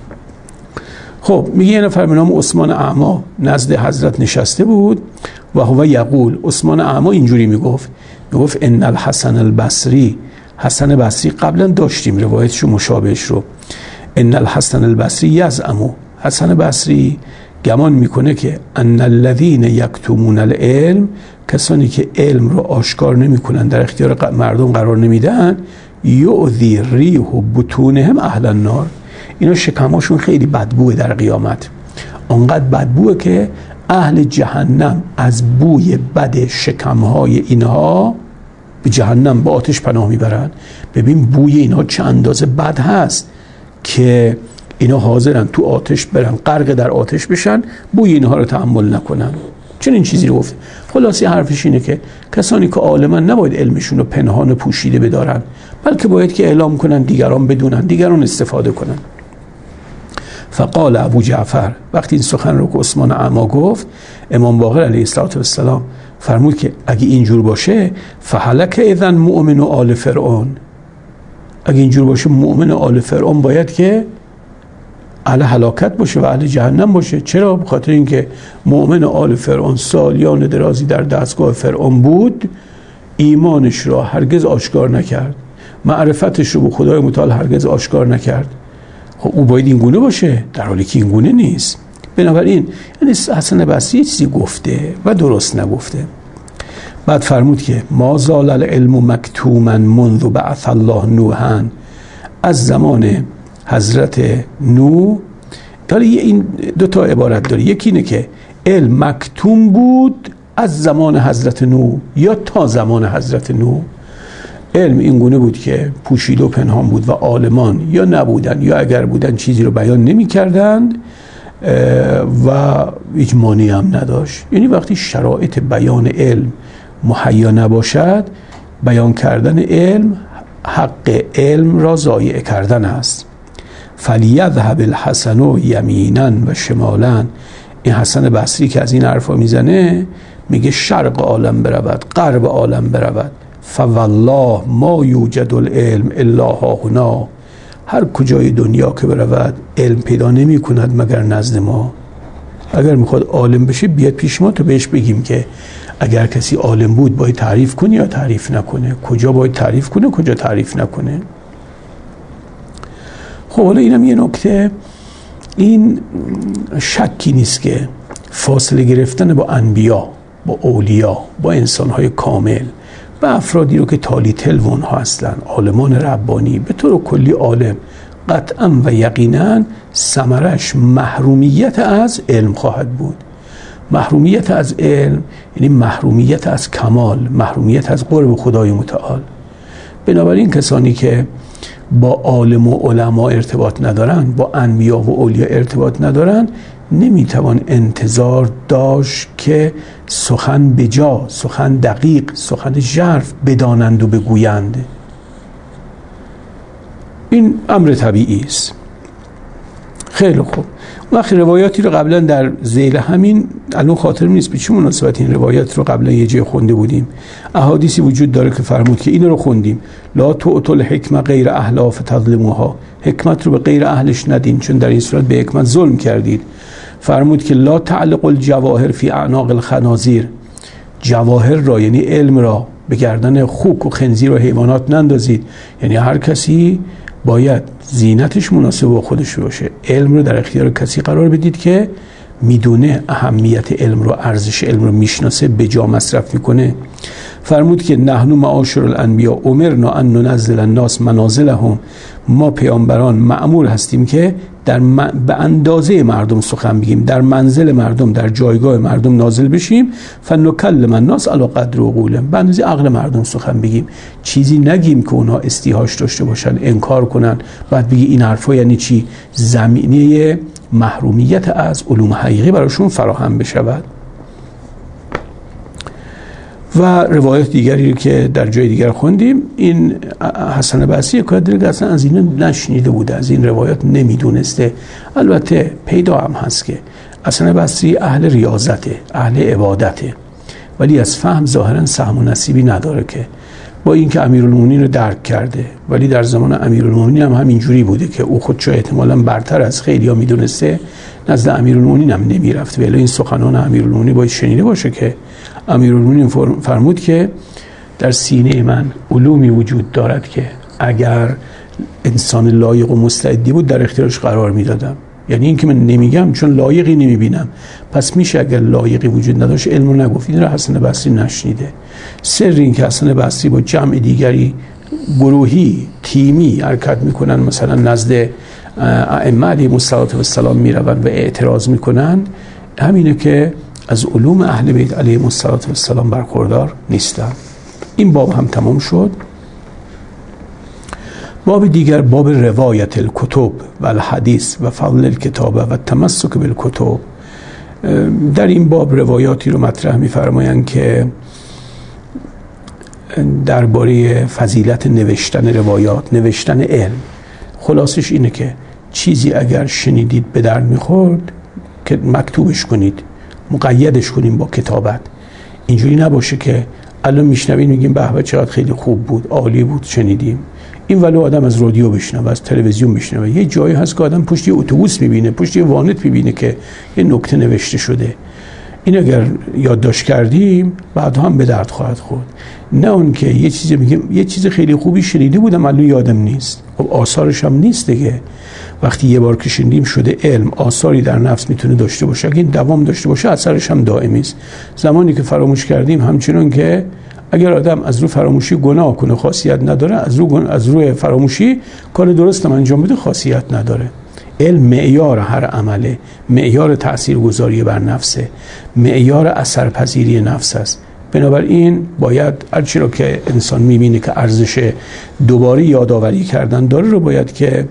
خب میگه یه نفر به نام عثمان اعمی نزد حضرت نشسته بود و هو یقول، عثمان اعمی اینجوری میگفت ان الحسن البصری، حسن بصری قبلا داشتیم روایتشو مشابهش رو، ان الحسن البصری یزعم، حسن بصری گمان میکنه که ان الذین یکتمون العلم، کسانی که علم رو آشکار نمیکنن، در اختیار مردم قرار نمیدن، یؤذی ریح بطونهم اهل النار، اینا شکماشون خیلی بدبوه در قیامت، انقدر بدبوه که اهل جهنم از بوی بد شکمهای اینها به جهنم با آتش پناه میبرن. ببین بوی اینها چه اندازه بد هست که اینا حاضرن تو آتش برن، غرق در آتش بشن، بوی اینها رو تحمل نکنن. چون این چیزی رو گفته. خلاصی حرفش اینه که کسانی که عالمن نباید علمشون رو پنهان و پوشیده بدارن، بلکه باید که اعلام کنن، دیگران بدونن، دیگران استفاده کنن. فقال ابو جعفر، وقتی این سخن رو که عثمان اعمی گفت، امام باقر علیه السلام فرمود که اگه اینجور باشه فهلک اذن مؤمن و آل فرعون، اگه اینجور باشه مؤمن و آل فرعون باید که اهل هلاکت باشه و اهل جهنم باشه. چرا؟ به خاطر اینکه مؤمن آل فرعون سالیان درازی در دستگاه فرعون بود، ایمانش را هرگز آشکار نکرد، معرفتش رو به خدای متعال هرگز آشکار نکرد. خب او باید این گونه باشه، در حالی که این گونه نیست. بنابراین یعنی حسن بصری چیزی گفته و درست نگفته. بعد فرمود که ما زال العلم مکتوما منذ بعث الله نوحا، از زمان حضرت نوح. داره این دو تا عبارت داره، یکی اینه که علم مکتوم بود از زمان حضرت نوح یا تا زمان حضرت نوح. علم این گونه بود که پوشیده و پنهان بود و عالمان یا نبودن یا اگر بودن چیزی رو بیان نمی کردند و هیچ مانعی هم نداشت. یعنی وقتی شرایط بیان علم مهیا نباشد، بیان کردن علم حق علم را ضایع کردن است. فلیذهب الحسن یمینا و شمالا، این حسن بصری که از این حرفا میزنه میگه شرق عالم برود، غرب عالم برود، فوالله ما یوجد العلم الا هاهنا، هر کجای دنیا که برود علم پیدا نمی کند مگر نزد ما. اگر میخواد عالم بشه بیاد پیش ما تا بهش بگیم که اگر کسی عالم بود باید تعریف کنی یا تعریف نکنه، کجا باید تعریف کنه کجا تعریف نکنه. خب حالا اینم یه نکته، این شکی نیست که فاصله گرفتن با انبیا، با اولیا، با انسانهای کامل و افرادی رو که تالی تلوون ها هستن، عالمان ربانی به طور کلی عالم، قطعا و یقینا ثمرش محرومیت از علم خواهد بود. محرومیت از علم یعنی محرومیت از کمال، محرومیت از قرب خدای متعال. بنابراین کسانی که با عالم و علما ارتباط ندارن، با انبیا و اولیا ارتباط ندارن، نمیتوان انتظار داشت که سخن بجا، سخن دقیق، سخن ژرف بدانند و بگویند. این امر طبیعی است. خیلی خوب. وقتی روایاتی رو قبلا در ذیل همین الان خاطرم نیست به چه مناسبت این روایت رو قبلا یه جای خونده بودیم، احادیثی وجود داره که فرمود که این رو خوندیم، لا تؤتوا الحکمة غیر اهلها فتظلموها، حکمت رو به غیر اهلش ندین چون در این صورت به حکمت ظلم کردید. فرمود که لا تعلق الجواهر فی اعناق الخنازیر، جواهر را یعنی علم را به گردن خوک و خنزیر و حیوانات نندازید. یعنی هر کسی باید زینتش مناسب با خودش باشه. علم رو در اختیار کسی قرار بدید که میدونه، اهمیت علم رو، ارزش علم رو میشناسه، به جا مصرف میکنه. فرمود که نحن معاشر الانبیا امرنا ان ننزل الناس منازلهم، ما پیامبران مأمور هستیم که به اندازه مردم سخن بگیم، در منزل مردم، در جایگاه مردم نازل بشیم. فنکلم الناس علی قدر عقولهم، به اندازه عقل مردم سخن بگیم، چیزی نگیم که اونا استیحاش داشته باشن، انکار کنن، بعد بگی این حرفا یعنی چی، زمینه محرومیت از علوم حقیقی براشون فراهم بشود. و روایت دیگری که در جای دیگر خوندیم، این حسن بصری که اصلا از این نشنیده بوده، از این روایات نمیدونسته. البته پیدا هم هست که حسن بصری اهل ریاضته، اهل عبادته، ولی از فهم ظاهرا سهم و نصیبی نداره، که با اینکه امیرالمومنین رو درک کرده، ولی در زمان امیرالمومنین هم همینجوری بوده که او خودشو احتمالاً برتر از خیلی‌ها میدونسته، نزد امیرالمومنین هم نمیرفت. ولی این سخنان امیرالمومنین باید شنیده باشه که امیرالمومنین فرمود که در سینه من علومی وجود دارد که اگر انسان لایق و مستعدی بود در اختیارش قرار میدادم. یعنی این که من نمیگم چون لایقی نمیبینم، پس میشه اگر لایقی وجود نداشت علم رو نگفت. این رو حسن بصری نشنیده. سر این که حسن بصری با جمع دیگری گروهی تیمی حرکت میکنن، مثلا نزد ائمه علیهم السلام میروند و اعتراض میکنن، همینه که از علوم اهل بیت علیهم السلام برخوردار نیستن. این باب هم تمام شد. باب دیگر، باب روایت الکتب و الحدیث و فضل الکتابه و تمسک بالکتب. در این باب روایاتی رو مطرح می‌فرمایند که درباره فضیلت نوشتن روایات، نوشتن علم. خلاصش اینه که چیزی اگر شنیدید به درد می‌خورد که مکتوبش کنید، مقیدش کنیم با کتابت. اینجوری نباشه که الان میشنویم میگیم به به چقدر خیلی خوب بود، عالی بود، شنیدیم. این ولو آدم از رادیو بشنوه، از تلویزیون بشنوه، یه جایی هست که آدم پشت یه اتوبوس میبینه، پشت یه وانت میبینه که یه نکته نوشته شده. این اگر یادداشت کردیم بعد هم به درد خواهد خورد. نه اون که یه چیزی میگیم یه چیز خیلی خوبی شنیده بودم الان یادم نیست. خب آثارش هم نیست دیگه. وقتی یه بار که شنیدیم شده علم، آثاری در نفس میتونه داشته باشه. اگه این دوام داشته باشه اثرش هم دائمی است. زمانی که فراموش کردیم، همچنان که اگر آدم از رو فراموشی گناه کنه خاصیت نداره، از روی فراموشی کار درست هم انجام بده خاصیت نداره. علم معیار هر عمله، معیار تاثیرگذاری بر نفسه، معیار اثرپذیری نفس است. بنابراین باید هرچی رو که انسان میبینه که ارزش دوباره یادآوری کردن داره رو باید که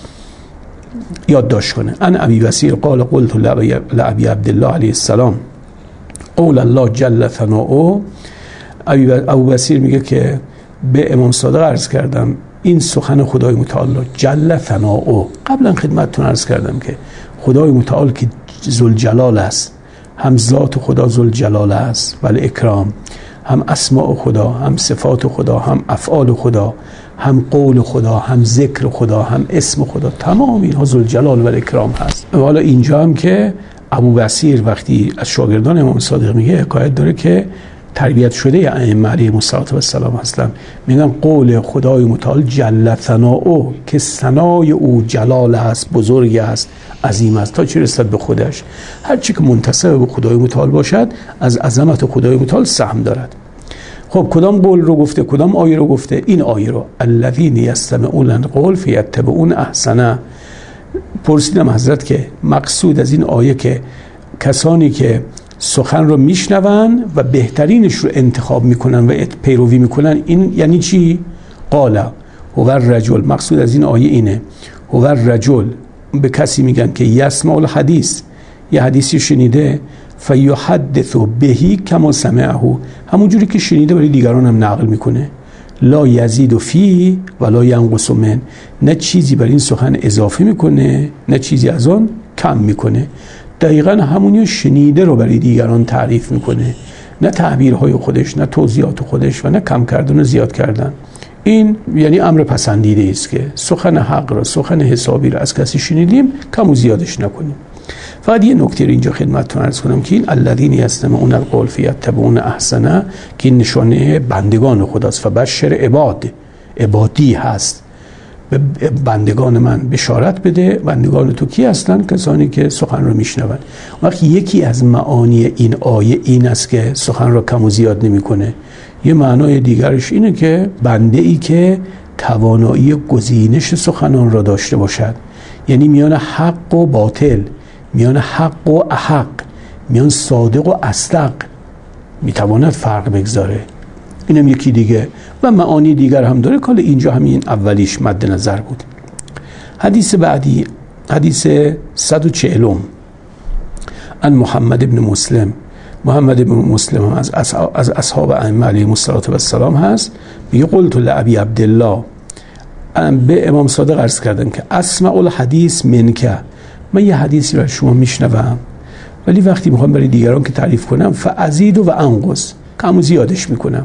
یادداشت کنه. ان ابی بصیر قال قلت لابی عبدالله علیه السلام قول الله جل ثناؤه. ابو بصیر میگه که به امام صادق عرض کردم این سخن خدای متعال جل ثناؤه. قبلا خدمتتون عرض کردم که خدای متعال که ذوالجلال است، هم ذات خدا ذوالجلال است ولی اکرام، هم اسماء خدا، هم صفات خدا، هم افعال خدا، هم قول خدا، هم ذکر خدا، هم اسم خدا، تمام اینها ذوالجلال و اکرام هست. و حالا اینجا هم که ابو بصیر وقتی از شاگردان امام صادق میگه، حکایت داره که تربیت شده ائمه علیهم السلام هستن، میگن قول خدای متعال جل ثناؤه، که ثنای او جلال است، بزرگ است، عظیم است تا چه رسد به خودش. هر چی که منتسب به خدای متعال باشد از عظمت خدای متعال سهم دارد. خب کدام قول رو گفته، کدام آیه رو گفته؟ این آیه رو الذین یستمعون القول فیتبعون احسنه. پرسیدم حضرت که مقصود از این آیه که کسانی که سخن رو میشنون و بهترینش رو انتخاب میکنن و پیروی میکنن، این یعنی چی؟ قال هو الرجل. مقصود از این آیه اینه، هو الرجل، به کسی میگن که یسمع الحدیث، یه حدیثی شنیده، فیحدث بهی کما سمعه، همونجوری که شنیده برای دیگران هم نقل میکنه، لا یزید فی ولا ینقص من، نه چیزی بر این سخن اضافه میکنه نه چیزی از آن کم میکنه. دقیقاً همونی شنیده رو برای دیگران تعریف میکنه، نه تعبیرهای خودش، نه توضیحات خودش و نه کم کردن و زیاد کردن. این یعنی امر پسندیده است که سخن حق را، سخن حسابی را از کسی شنیدیم کم و زیادش نکنیم. فقط یه نکته رو اینجا خدمتتون عرض کنم که این الذین یستمعون القول فیتبعون احسنه که این نشانه بندگان خداست. فبشر عبادی هست، به بندگان من بشارت بده. بندگان تو کی هستن؟ کسانی که سخن رو میشنون. وقتی یکی از معانی این آیه این است که سخن رو کم و زیاد نمیکنه، یه معنای دیگرش اینه که بنده ای که توانایی گزینش سخنان را داشته باشد، یعنی میان حق و باطل، میان حق و احق، میان صادق و اصدق میتواند فرق بگذاره. اینم یکی دیگه و معانی دیگر هم داره که اینجا همین اولیش مد نظر بود. حدیث بعدی، حدیث 140 عن محمد ابن مسلم. محمد ابن مسلم هم از اصحاب ائمه علیهم السلام هست. میگه قلت لابی عبدالله، به امام صادق عرض کردم که اسمع الحدیث منک، من یه حدیثی رو از شما میشنوم ولی وقتی میخوام برای دیگران که تعریف کنم فازید و انقص، کم و زیادش میکنم.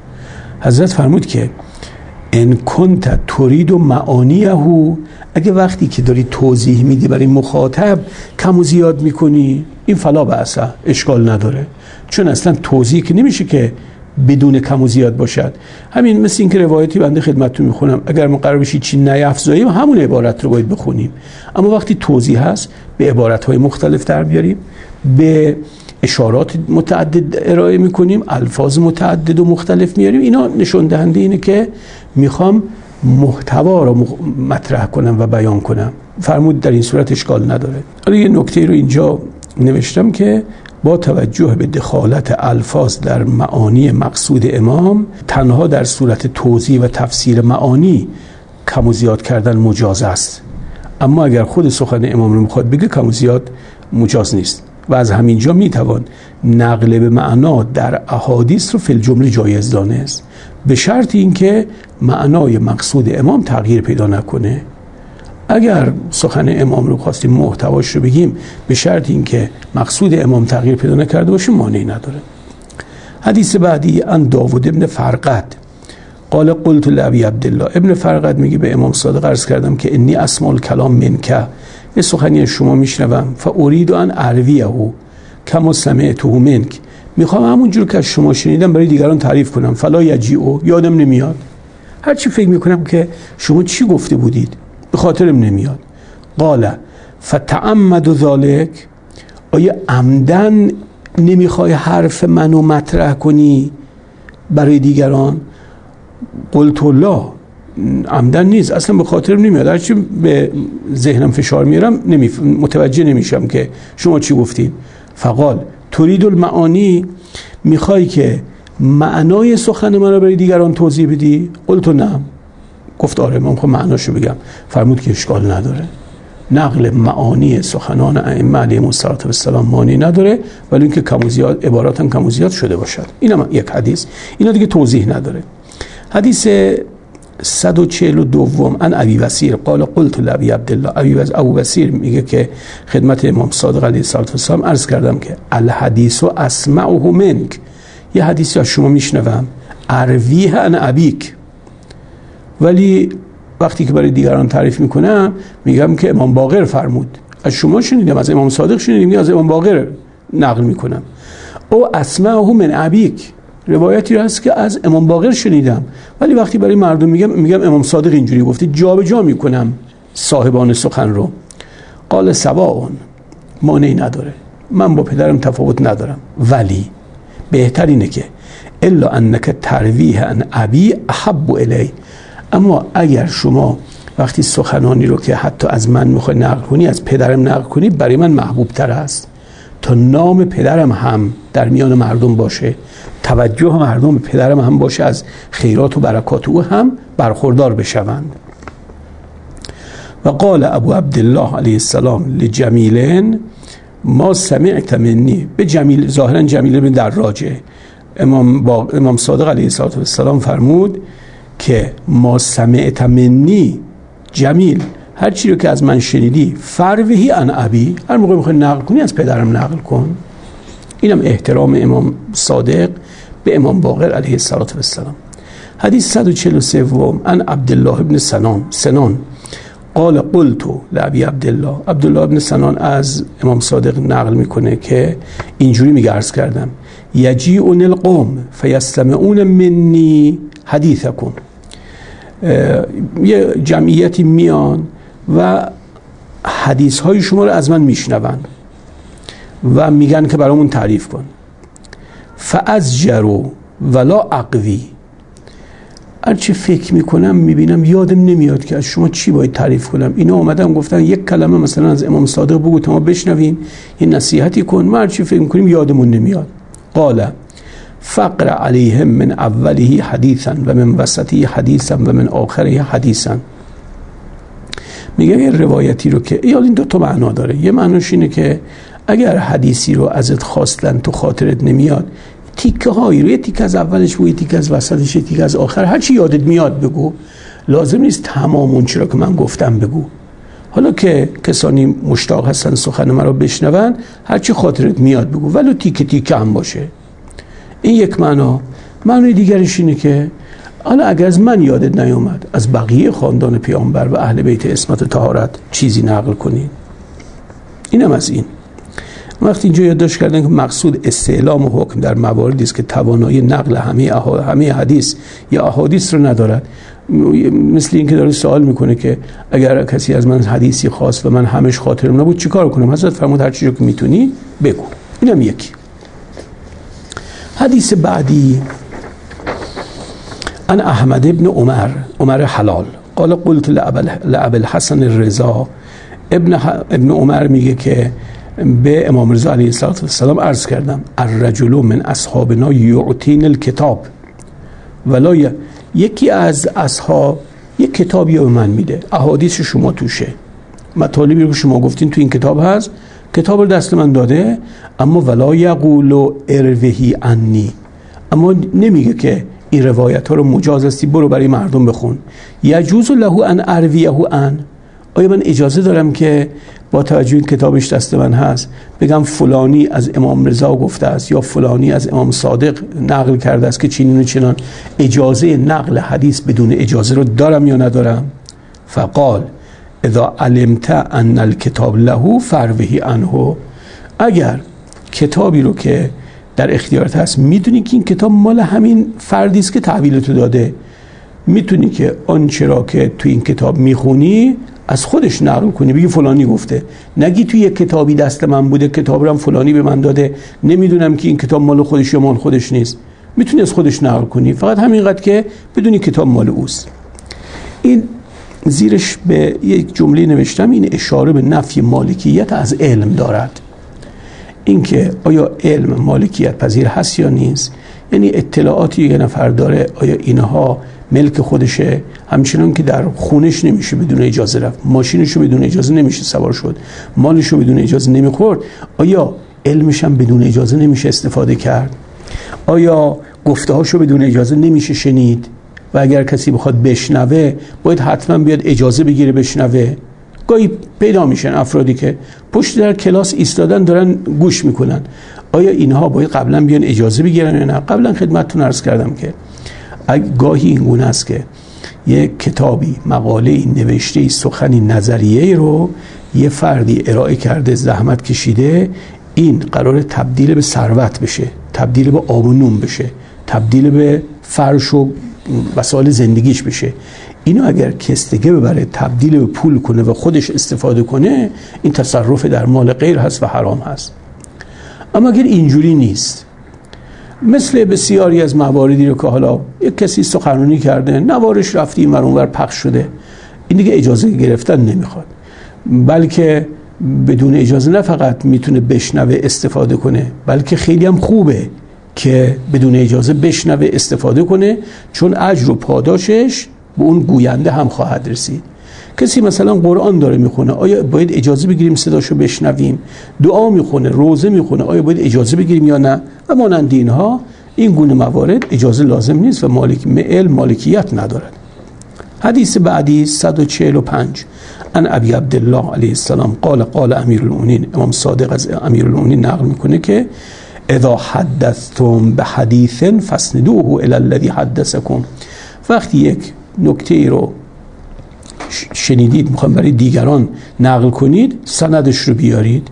حضرت فرمود که ان کنت ترید معانیه، اگه وقتی که داری توضیح میدی برای مخاطب کم و زیاد میکنی، این فلا بأس، اشکال نداره، چون اصلا توضیح که نمیشه که بدون کم و زیاد باشد. همین مثل این که روایتی بنده خدمتتون میخونم، اگر ما قرار بشید چی نیافزاییم همون عبارت رو باید بخونیم، اما وقتی توضیح هست به عبارت‌های مختلف در بیاریم، به اشارات متعدد ارائه میکنیم، الفاظ متعدد و مختلف میاریم. اینا نشون دهنده اینه که میخوام محتوا رو مطرح کنم و بیان کنم. فرمود در این صورت اشکال نداره. حالا یه نکته رو اینجا نوشتم که با توجه به دخالت الفاظ در معانی مقصود امام، تنها در صورت توضیح و تفسیر معانی کم و زیاد کردن مجاز است، اما اگر خود سخن امام رو میخواد بگه کم و زیاد مجاز نیست و از همینجا میتوان نقل به معنا در احادیث رو فی الجمله جایز دانست، به شرط اینکه معنای مقصود امام تغییر پیدا نکنه. اگر سخن امام رو خواستیم محتواش رو بگیم به شرط اینکه مقصود امام تغییر پیدا نکرده باشه مانعی نداره. حدیث بعدی عن داوود ابن فرقد قال قلت لابی عبدالله. ابن فرقد میگه به امام صادق عرض کردم که انی اسمع الکلام منک، یه سخنی شما میشنوم، فارید ان ارویه کما سمعته منک، میخوام همونجور که از شما شنیدم برای دیگران تعریف کنم، فلا یجیء، یادم نمیاد، هر چی فکر میکنم که شما چی گفته بودید به خاطرم نمیاد. قال فتعمد ذلک، آیا عمدن نمیخوای حرف منو مطرح کنی برای دیگران؟ قلت لا، عمدن نیست، اصلا به خاطرم نمیاد، هرچی به ذهنم فشار میارم متوجه نمیشم که شما چی گفتید. فقال ترید المعانی، میخوای که معنای سخن من رو برای دیگران توضیح بدی؟ قلت نعم، گفت آره من میخوام معناشو بگم. فرمود که اشکال نداره، نقل معانی سخنان ائمه علیهم السلام معنی نداره، ولی اینکه کم و زیاد عباراتن کم و زیاد شده باشد. اینم یک حدیث، اینا دیگه توضیح نداره. حدیث 142 عن ابی بصیر قال قلت لابی عبدالله. ابو بصیر میگه که خدمت امام صادق علیه السلام عرض کردم که الحدیث اسمعه منک، یه حدیثی از شما میشنوم، ارویه عن ابیک، ولی وقتی که برای دیگران تعریف میکنم میگم که امام باقر فرمود، از شما شنیدم، از امام صادق شنیدم، از امام باقر نقل میکنم. او اسمعه من ابیک، روایتی هست که از امام باقر شنیدم، ولی وقتی برای مردم میگم امام صادق اینجوری گفته، جا به جا میکنم صاحبان سخن رو. قال سواء، مانعی نداره، من با پدرم تفاوت ندارم، ولی بهتر اینه که الا انک ترویه عن ابی احب الی، اما اگر شما وقتی سخنانی رو که حتی از من میخوای نقل کنی از پدرم نقل کنی، برای من محبوب تر است تا نام پدرم هم در میان مردم باشه، توجه مردم به پدرم هم باشه، از خیرات و برکات او هم برخوردار بشوند. و قال ابو عبدالله علیه السلام لجمیلین ما سمعت منی، به جمیل، ظاهرا جمیل بن دراجه، امام صادق علیه السلام فرمود که ما سمعت منی جمیل، هر چی رو که از من شنیدی، فروهی عن ابی، هر موقع میخوای نقل کنی از پدرم نقل کن. اینم احترام امام صادق به امام باقر علیه السلام. حدیث 143 عن عبدالله ابن سنان قال قلت لابی عبدالله ابن سنان از امام صادق نقل میکنه که اینجوری میگه عرض کردم یجیئون القوم فیستمعون منی حدیثکم، یه جمعیتی میان و حدیث های شما رو از من میشنون و میگن که برامون تعریف کن. فازجروا ولا اقوی، هرچی فکر میکنم میبینم یادم نمیاد که از شما چی باید تعریف کنم. اینا اومدن گفتن یک کلمه مثلا از امام صادق بگو تا ما بشنویم، یه نصیحتی کن. ما هرچی فکر میکنیم یادمون نمیاد. قال فقر علیهم من اوله حدیثا و من وسطه حدیثا و من آخره حدیثا. میگه یه روایتی رو که این دو تا معنا داره. یه معناش اینه که اگر حدیثی رو ازت خواستن تو خاطرت نمیاد، تیکه هایی رو، یه تیکه از اولش بگو، یه تیکه از وسطش، یه تیکه از آخر، هر چی یادت میاد بگو. لازم نیست تمام اون چیزا که من گفتم بگو. حالا که کسانی مشتاق هستن سخن مرا بشنون، هر چی خاطرت میاد بگو، ولو تیکه تیکه هم باشه. این یک معنا. معنی دیگرش اینه که حالا اگر از من یادت نیومد، از بقیه خاندان پیامبر و اهل بیت عصمت و طهارت چیزی نقل کنین. اینم از این. وقتی اینجا یادداشت کردن که مقصود استعلام و حکم در مواردی است که توانایی نقل همه حدیث یا احادیث رو ندارد، مثل این که داره سوال میکنه که اگر کسی از من حدیثی خواست و من همش خاطرم نبود چیکار کنم؟ حضرت فرمود هر چیزی که میتونی بگو. اینم یکی. حدیث بعدی ان احمد ابن عمر حلال قال قلت لأبي الحسن الرضا. ابن عمر میگه که به امام رضا علیه السلام عرض کردم الرجل من اصحابنا یعطین الکتاب، ولا یکی از اصحاب یک کتابی به من میده، احادیث شما توشه، مطالبی رو شما گفتین تو این کتاب هست، کتاب رو دست من داده، اما ولا یقول اروهی عنی، اما نمیگه که این روایت ها رو مجاز استی برو برای مردم بخون. یجوز له ان ارویه عن، آیا من اجازه دارم که با توجه این کتابش دست من هست بگم فلانی از امام رضا گفته است یا فلانی از امام صادق نقل کرده است که چنین و چنان، اجازه نقل حدیث بدون اجازه رو دارم یا ندارم؟ فقال اذا علمت ان الکتاب له فاروه عنه، اگر کتابی رو که در اختیارت هست میدونی که این کتاب مال همین فردی است که تحویل تو داده، میتونی که آنچه را که تو این کتاب میخونی از خودش نقل کنی، بگی فلانی گفته، نگی توی یک کتابی دست من بوده، کتاب رو هم فلانی به من داده، نمیدونم که این کتاب مال خودش یا مال خودش نیست. میتونی از خودش نقل کنی، فقط همینقدر که بدونی کتاب مال اوست. این زیرش به یک جمله نوشتم، این اشاره به نفی مالکیت از علم دارد. اینکه آیا علم مالکیت پذیر هست یا نیست، یعنی اطلاعاتی یه نفر داره، آیا اینها ملک خودشه؟ همچنان که در خونش نمیشه بدون اجازه رفت، ماشینشو بدون اجازه نمیشه سوار شد، مالشو بدون اجازه نمیخورد، آیا علمش هم بدون اجازه نمیشه استفاده کرد؟ آیا گفته‌هاشو بدون اجازه نمیشه شنید؟ و اگر کسی بخواد بشنوه باید حتما بیاد اجازه بگیره بشنوه؟ گاهی پیدا میشن افرادی که پشت در کلاس ایستادن دارن گوش میکنن، آیا اینها باید قبلا بیان اجازه بگیرن یا نه؟ قبلا خدمتتون عرض کردم که گاهی این گونه است که یک کتابی، مقاله‌ای، نوشته‌ای، سخنی، نظریه‌ای رو یه فردی ارائه کرده، زحمت کشیده، این قرار تبدیل به ثروت بشه، تبدیل به آب و نون بشه، تبدیل به فرش و وسایل زندگیش بشه. اینو اگر کستگه ببره تبدیل به پول کنه و خودش استفاده کنه، این تصرف در مال غیر هست و حرام هست. اما اگر اینجوری نیست، مثل بسیاری از مواردی رو که حالا یک کسی سخنرانی کرده، نوارش رفتی این ور پخش شده، این دیگه اجازه گرفتن نمیخواد، بلکه بدون اجازه نه فقط میتونه بشنوه استفاده کنه، بلکه خیلی هم خوبه که بدون اجازه بشنوه استفاده کنه، چون اجر و پاداشش به اون گوینده هم خواهد رسید. کسی مثلا قرآن داره میخونه، آیا باید اجازه بگیریم صداشو بشنویم؟ دعا میخونه، روزه میخونه، آیا باید اجازه بگیریم یا نه؟ و مانند اینها، این گونه موارد اجازه لازم نیست و مالکیت ندارد. حدیث بعدی 145 ان ابی عبدالله علیه السلام قال امیرالمؤمنین، امام صادق از امیرالمؤمنین نقل میکنه که اذا حدثتم بحدیث فاسندوه الی الذی حدثکم، وقتی یک نکته رو شنیدید میخوام برای دیگران نقل کنید، سندش رو بیارید.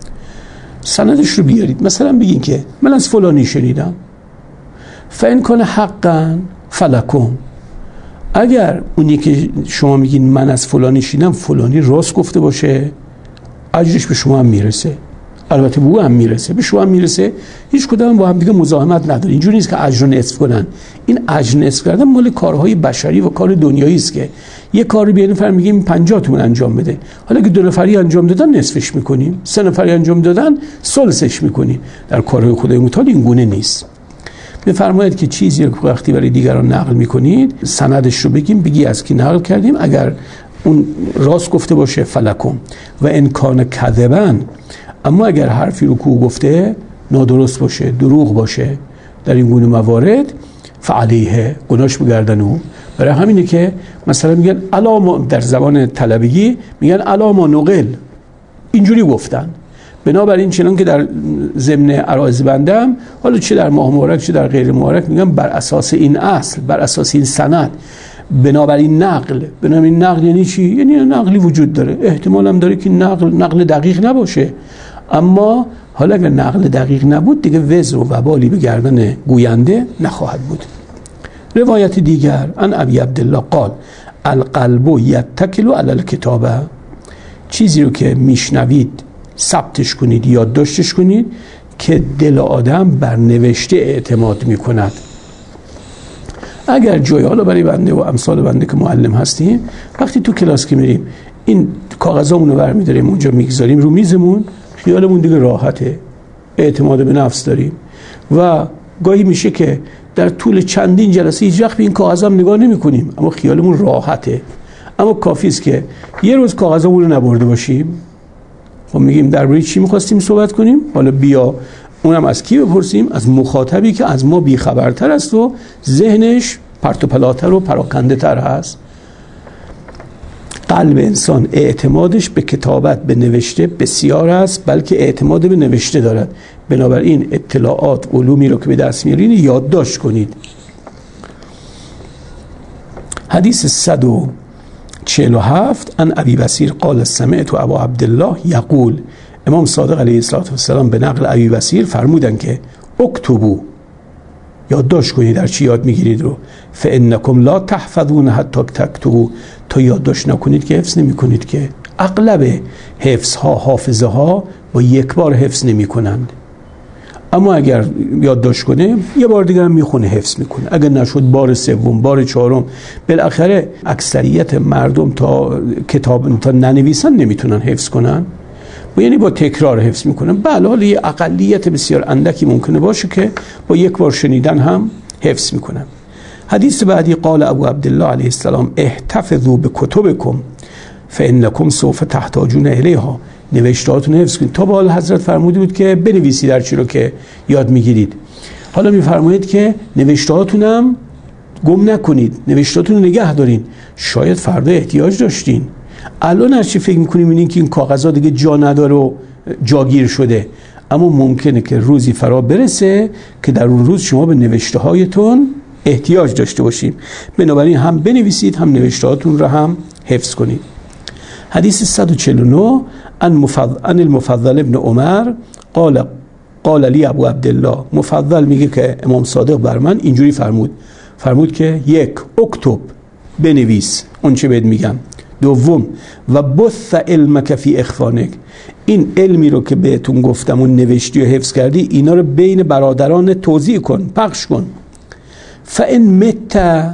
مثلا بگین که من از فلانی شنیدم، فان کان حقا فلکم، اگر اونی که شما میگین من از فلانی شیدم فلانی راست گفته باشه، اجرش به شما هم میرسه، البته به او هم میرسه، به شما هم میرسه، هیچ کدوم با هم دیگه مزاحمت نداره. اینجوری نیست که اجر نصف کنن. این اجر نصف کردن مال کارهای بشری و کار دنیایی است که یه کاری به نفر میگیم 50 تومن انجام بده، حالا که 2 نفری انجام دادن نصفش میکنیم، 3 نفری انجام دادن ثلثش میکنیم. در کارهای خدای متعال این گونه نیست. بفرمایید که چیزی رو که وقتی برای دیگران نقل میکنید سندش رو بگی از کی نقل کردیم، اگر اون راست گفته باشه فلکم و ان کان کذبا، اما اگر حرفی رو کو گفته نادرست باشه، دروغ باشه، در این گونه موارد فعلیه، گناهش بگردن او. برای همینه که مثلا میگن علامه، در زبان طلبگی میگن علامه نقل، اینجوری گفتن. بنابراین چنان که در ضمن عرایض بندم، حالا چه در ماه مبارک چه در غیر مبارک، میگم بر اساس این اصل، بر اساس این سند، بنابراین نقل یعنی چی؟ یعنی نقلی وجود داره، احتمال هم داره که نقل دقیق نباشه، اما حالا اگر نقل دقیق نبود دیگه وزر و وبالی به گردن گوینده نخواهد بود. روایت دیگر ان ابی عبدالله قال القلب یتکل علی الکتابه، چیزی رو که میشنوید ثبتش کنید، یادداشتش کنید که دل آدم بر نوشته اعتماد میکند. اگر جای، حالا برای بنده و امثال بنده که معلم هستیم، وقتی تو کلاس که میریم این کاغذامون رو برمی‌داریم اونجا میگذاریم رو میزمون، خیالمون دیگه راحته، اعتماد به نفس داریم و گاهی میشه که در طول چندین جلسه هیچ وقت به این کاغذام نگاه نمی‌کنیم اما خیالمون راحته. اما کافی است که یه روز کاغذامون رو نبرده باشیم، خب میگیم درباره چی می‌خواستیم صحبت کنیم، حالا بیا اونم از کی بپرسیم؟ از مخاطبی که از ما بیخبرتر است و ذهنش پرت و پلاتر و پراکنده تر هست. قلب انسان اعتمادش به کتابت، به نوشته بسیار است، بلکه اعتماد به نوشته دارد. بنابراین اطلاعات، علومی رو که به دست میارین یادداشت کنید. حدیث 147 عن ابی بصیر قال سمعت ابا عبدالله یقول، امام صادق علیه السلام به نقل ابی بصیر فرمودن که اکتبو، یادداشت کنید. در چی یاد میگیرید رو؟ فانکم لا تحفظون حتی تکتبو، تا یادداشت نکنید که حفظ نمیکنید. که اغلب حفظ ها، حافظه ها با یک بار حفظ نمیکنند، اما اگر یادداشت کنه یه بار دیگه هم میخونه، حفظ میکنه. اگر نشد بار سوم، بار چهارم. بالاخره اکثریت مردم تا کتاب تا ننویسن نمیتونن حفظ کنن، یعنی با تکرار حفظ میکنن. بله، حالا یه اقلیت بسیار اندکی ممکنه باشه که با یک بار شنیدن هم حفظ میکنن. حدیث بعدی قال ابو عبدالله علیه السلام احتفظوا بکتبکم فانکم سوف تحتاجون الیها، نوشتهاتون حفظ کنید. تا به حال حضرت فرموده بود که بنویسید در چی رو که یاد میگیرید. حالا میفرمایید که نوشتهاتون هم گم نکنید، نوشتهاتون رو نگه دارین، شاید فردا احتیاج داشتین. الان از چی فکر میکنیم؟ اینین که این کاغذها دیگه جا نداره و جاگیر شده، اما ممکنه که روزی فرا برسه که در اون روز شما به نوشته هایتون احتیاج داشته باشید. بنابراین هم بنویسید، هم نوشته هاتون رو هم حفظ کنید. حدیث 149 عن المفضل ابن عمر قال لی ابو عبدالله، مفضل میگه که امام صادق بر من اینجوری فرمود که یک، اکتب، بنویس اون چه بهت میگم. دوم، و بث علمک فی اخوانک، این علمی رو که بهتون گفتم و نوشتی و حفظ کردی اینا رو بین برادران توزیع کن، پخش کن. فان مت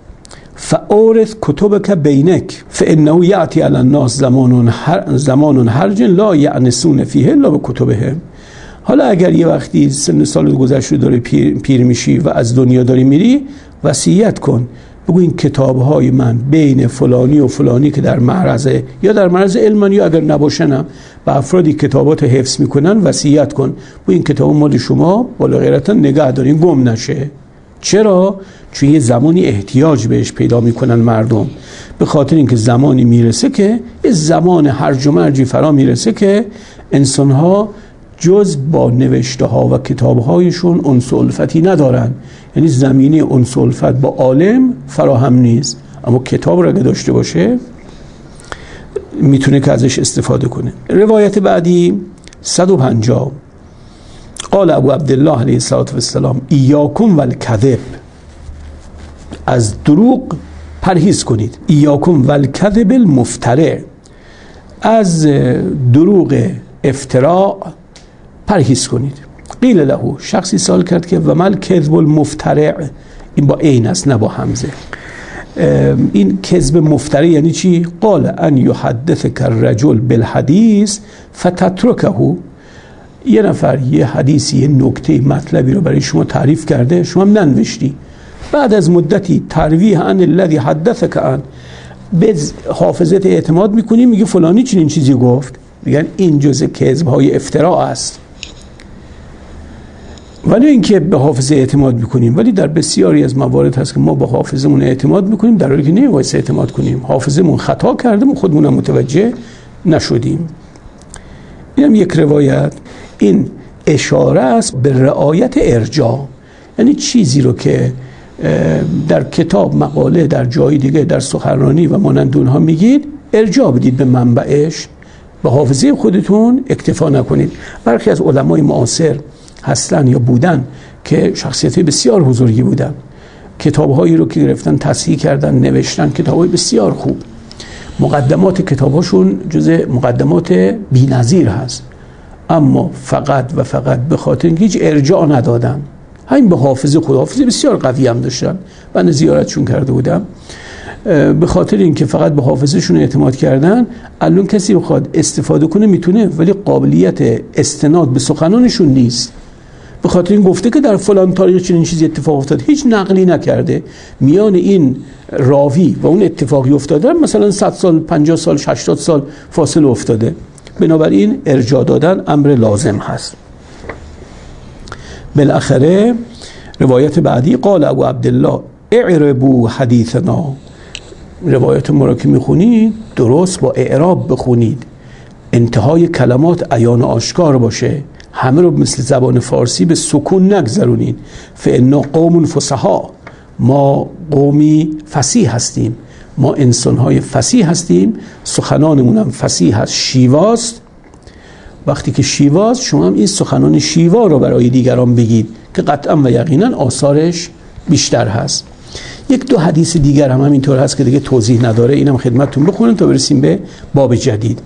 فاورث کتبک بینک فانه یاتی علی الناس زمان هرج لا یعنسون فیه الا بکتبهم. حالا اگر یه وقتی سن سال گذشته داره پیر میشی و از دنیا داری میری، وصیت کن، بگو این کتاب‌های من بین فلانی و فلانی که در معرض یا در معرض علمن یا اگر نباشنم و افرادی کتابات حفظ میکنن، وصیت کن بگو این کتاب مال شما، بالا غیرتا نگه دارین، گم نشه. چرا؟ چون یه زمانی احتیاج بهش پیدا میکنن مردم، به خاطر اینکه زمانی میرسه که یه زمان هرج و مرجی فرا میرسه که انسان‌ها جز با نوشته ها و کتاب هایشون انس و الفتی ندارن، یعنی زمینه انس و الفت با عالم فراهم نیست، اما کتاب را اگه داشته باشه میتونه که ازش استفاده کنه. روایت بعدی 150 قال ابو عبدالله علیه السلام ایاکم والکذب، از دروغ پرهیز کنید. ایاکم والکذب المفترع، از دروغ افتراء پرهیز کنید. قیل له، شخصی سوال کرد که و مال کذب المفترع، این با عین است نه با همزه، این کذب مفترع یعنی چی؟ قال ان یحدثک الرجل بالحدیث فتترکه، یه نفر یه حدیثی، یه نکته مطلبی رو برای شما تعریف کرده، شما هم ننوشتی، بعد از مدتی ترویح عن الذی حدثک عن، به حافظت اعتماد میکنی، میگه فلانی چنین چیزی گفت، میگن این جزء کذب‌های افتراء است. ولی اینکه به حافظه اعتماد میکنیم، ولی در بسیاری از موارد هست که ما به حافظمون اعتماد میکنیم در حالی که نمی‌باید اعتماد کنیم، حافظمون خطا کرده و خودمون متوجه نشدیم. اینم یک روایت. این اشاره است به رعایت ارجاع، یعنی چیزی رو که در کتاب، مقاله، در جای دیگه، در سخنرانی و مانند اونها میگید، ارجاع بدید به منبعش، به حافظه خودتون اکتفا نکنید. برخی از علمای معاصر هستن یا بودن که شخصیت بسیار بزرگی بودن، کتاب‌هایی رو که گرفتن تصحیح کردن، نوشتن کتاب‌های بسیار خوب، مقدمات کتاب‌هاشون جزء مقدمات بی‌نظیر هست، اما فقط و فقط به خاطر اینکه هیچ ارجاع ندادن، همین به حافظه خود، حافظه بسیار قوی هم داشتن، من زیارتشون کرده بودم، به خاطر اینکه فقط به حافظهشون اعتماد کردن، الان کسی بخواد استفاده کنه میتونه، ولی قابلیت استناد به سخنانشون نیست. به خاطر این گفته که در فلان تاریخ چنین چیزی اتفاق افتاد، هیچ نقلی نکرده. میان این راوی و اون اتفاقی افتاده مثلا 100 سال، 50 سال، 80 سال فاصله افتاده. بنابراین ارجاع دادن امر لازم هست. بالاخره روایت بعدی، قال ابو عبدالله اعربوا حدیثنا، روایت ما را که میخونید درست با اعراب بخونید، انتهای کلمات عیان آشکار باشه، همه رو مثل زبان فارسی به سکون نگذرونید. فانا قوم فصحا، ما قومی فصیح هستیم، ما انسان‌های فصیح هستیم، سخنانمون هم فصیح هست، شیواست. وقتی که شیواست، شما هم این سخنان شیوا رو برای دیگران بگید که قطعا و یقینا آثارش بیشتر هست. یک دو حدیث دیگر هم اینطور هست که دیگه توضیح نداره، اینم خدمتتون بخونم تا برسیم به باب جدید.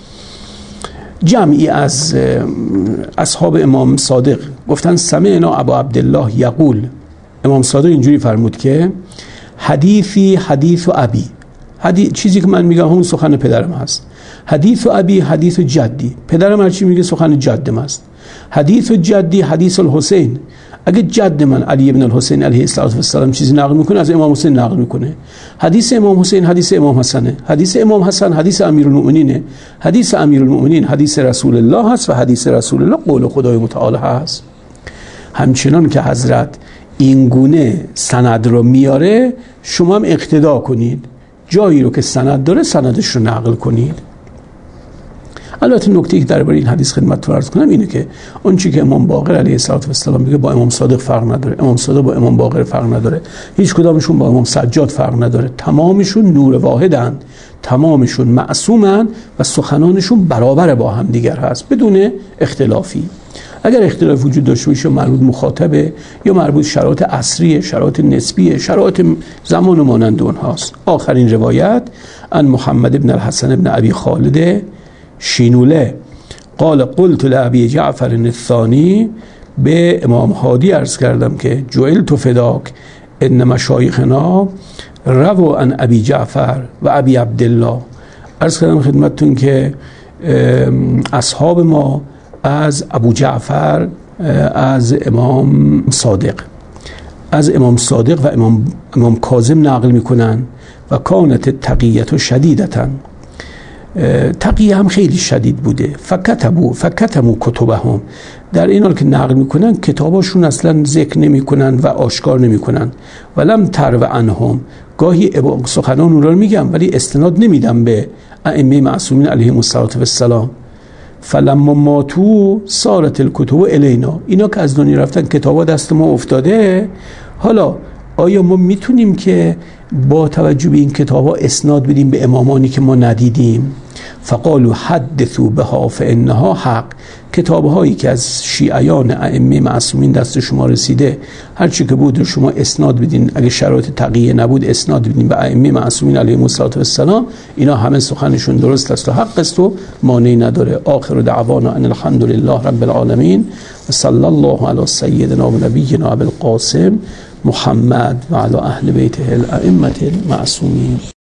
جمعی از اصحاب امام صادق گفتن سمعنا ابا عبدالله یقول، امام صادق اینجوری فرمود که حدیثی حدیث و ابی، چیزی که من میگم همون سخن پدرم هست. حدیث و ابی حدیث و جدی، پدرم هرچی میگه سخن جدم است. حدیث و جدی حدیث الحسین، اگه جد من علی ابن الحسین علیه السلام چیزی نقل میکنه، از امام حسین نقل میکنه. حدیث امام حسین حدیث امام حسنه، حدیث امام حسن حدیث امیرالمؤمنینه، حدیث امیرالمؤمنین حدیث رسول الله هست و حدیث رسول الله قول خدای متعال هست. همچنان که حضرت این گونه سند رو میاره، شما هم اقتدا کنید، جایی رو که سند داره سندش رو نقل کنید. البته نکته که درباره این حدیث خدمتتون عرض کنم اینه که اون چیزی که امام باقر علیه السلام میگه با امام صادق فرق نداره، امام صادق با امام باقر فرق نداره، هیچ کدامشون با امام سجاد فرق نداره، تمامشون نور واحدن، تمامشون معصومن و سخنانشون برابر با هم دیگر هست بدون اختلافی. اگر اختلاف وجود داشته باشه مربوط مخاطبه یا مربوط شرایط عصریه، شرایط نسبیه، شرایط زمان و مانند اونهاست. آخرین روایت ان محمد ابن الحسن ابن ابی خالد شینوله قال قلت لابی جعفر الثانی، به امام هادی عرض کردم که جعلت فداک ان مشایخنا رووا عن ابی جعفر و ابی عبدالله، عرض کردم خدمتتون که اصحاب ما از ابو جعفر، از امام صادق و امام کاظم نقل میکنن و کانت تقیت شدیدتن، تقیه هم خیلی شدید بوده. فکتمو کتبهم، در این حال که نقل میکنن کتاباشون اصلا ذکر نمیکنن و آشکار نمیکنن. ولم ترو عنهم، گاهی سخنان اون رو میگم ولی استناد نمیدم به ائمه معصومین علیهم السلام. فلما ماتو صارت الکتب الینا، اینا که از دنیا رفتن کتابا دست ما افتاده. حالا آیا ما میتونیم که با توجه به این کتابا اسناد بدیم به امامانی که ما ندیدیم؟ فقالوا حدثوا بها فانها حق. کتاب‌هایی که از شیعیان ائمه معصومین دست شما رسیده، هر چی که بود شما اسناد بدین، اگه شرایط تقیه نبود اسناد بدین به ائمه معصومین علیهم السلام، اینا همه سخنشون درست است و حق است و مانعی نداره. آخر دعوانا ان الحمد لله رب العالمین و صلی الله علی سیدنا و نبینا ابی القاسم محمد و علی اهل بیته الائمه المعصومین.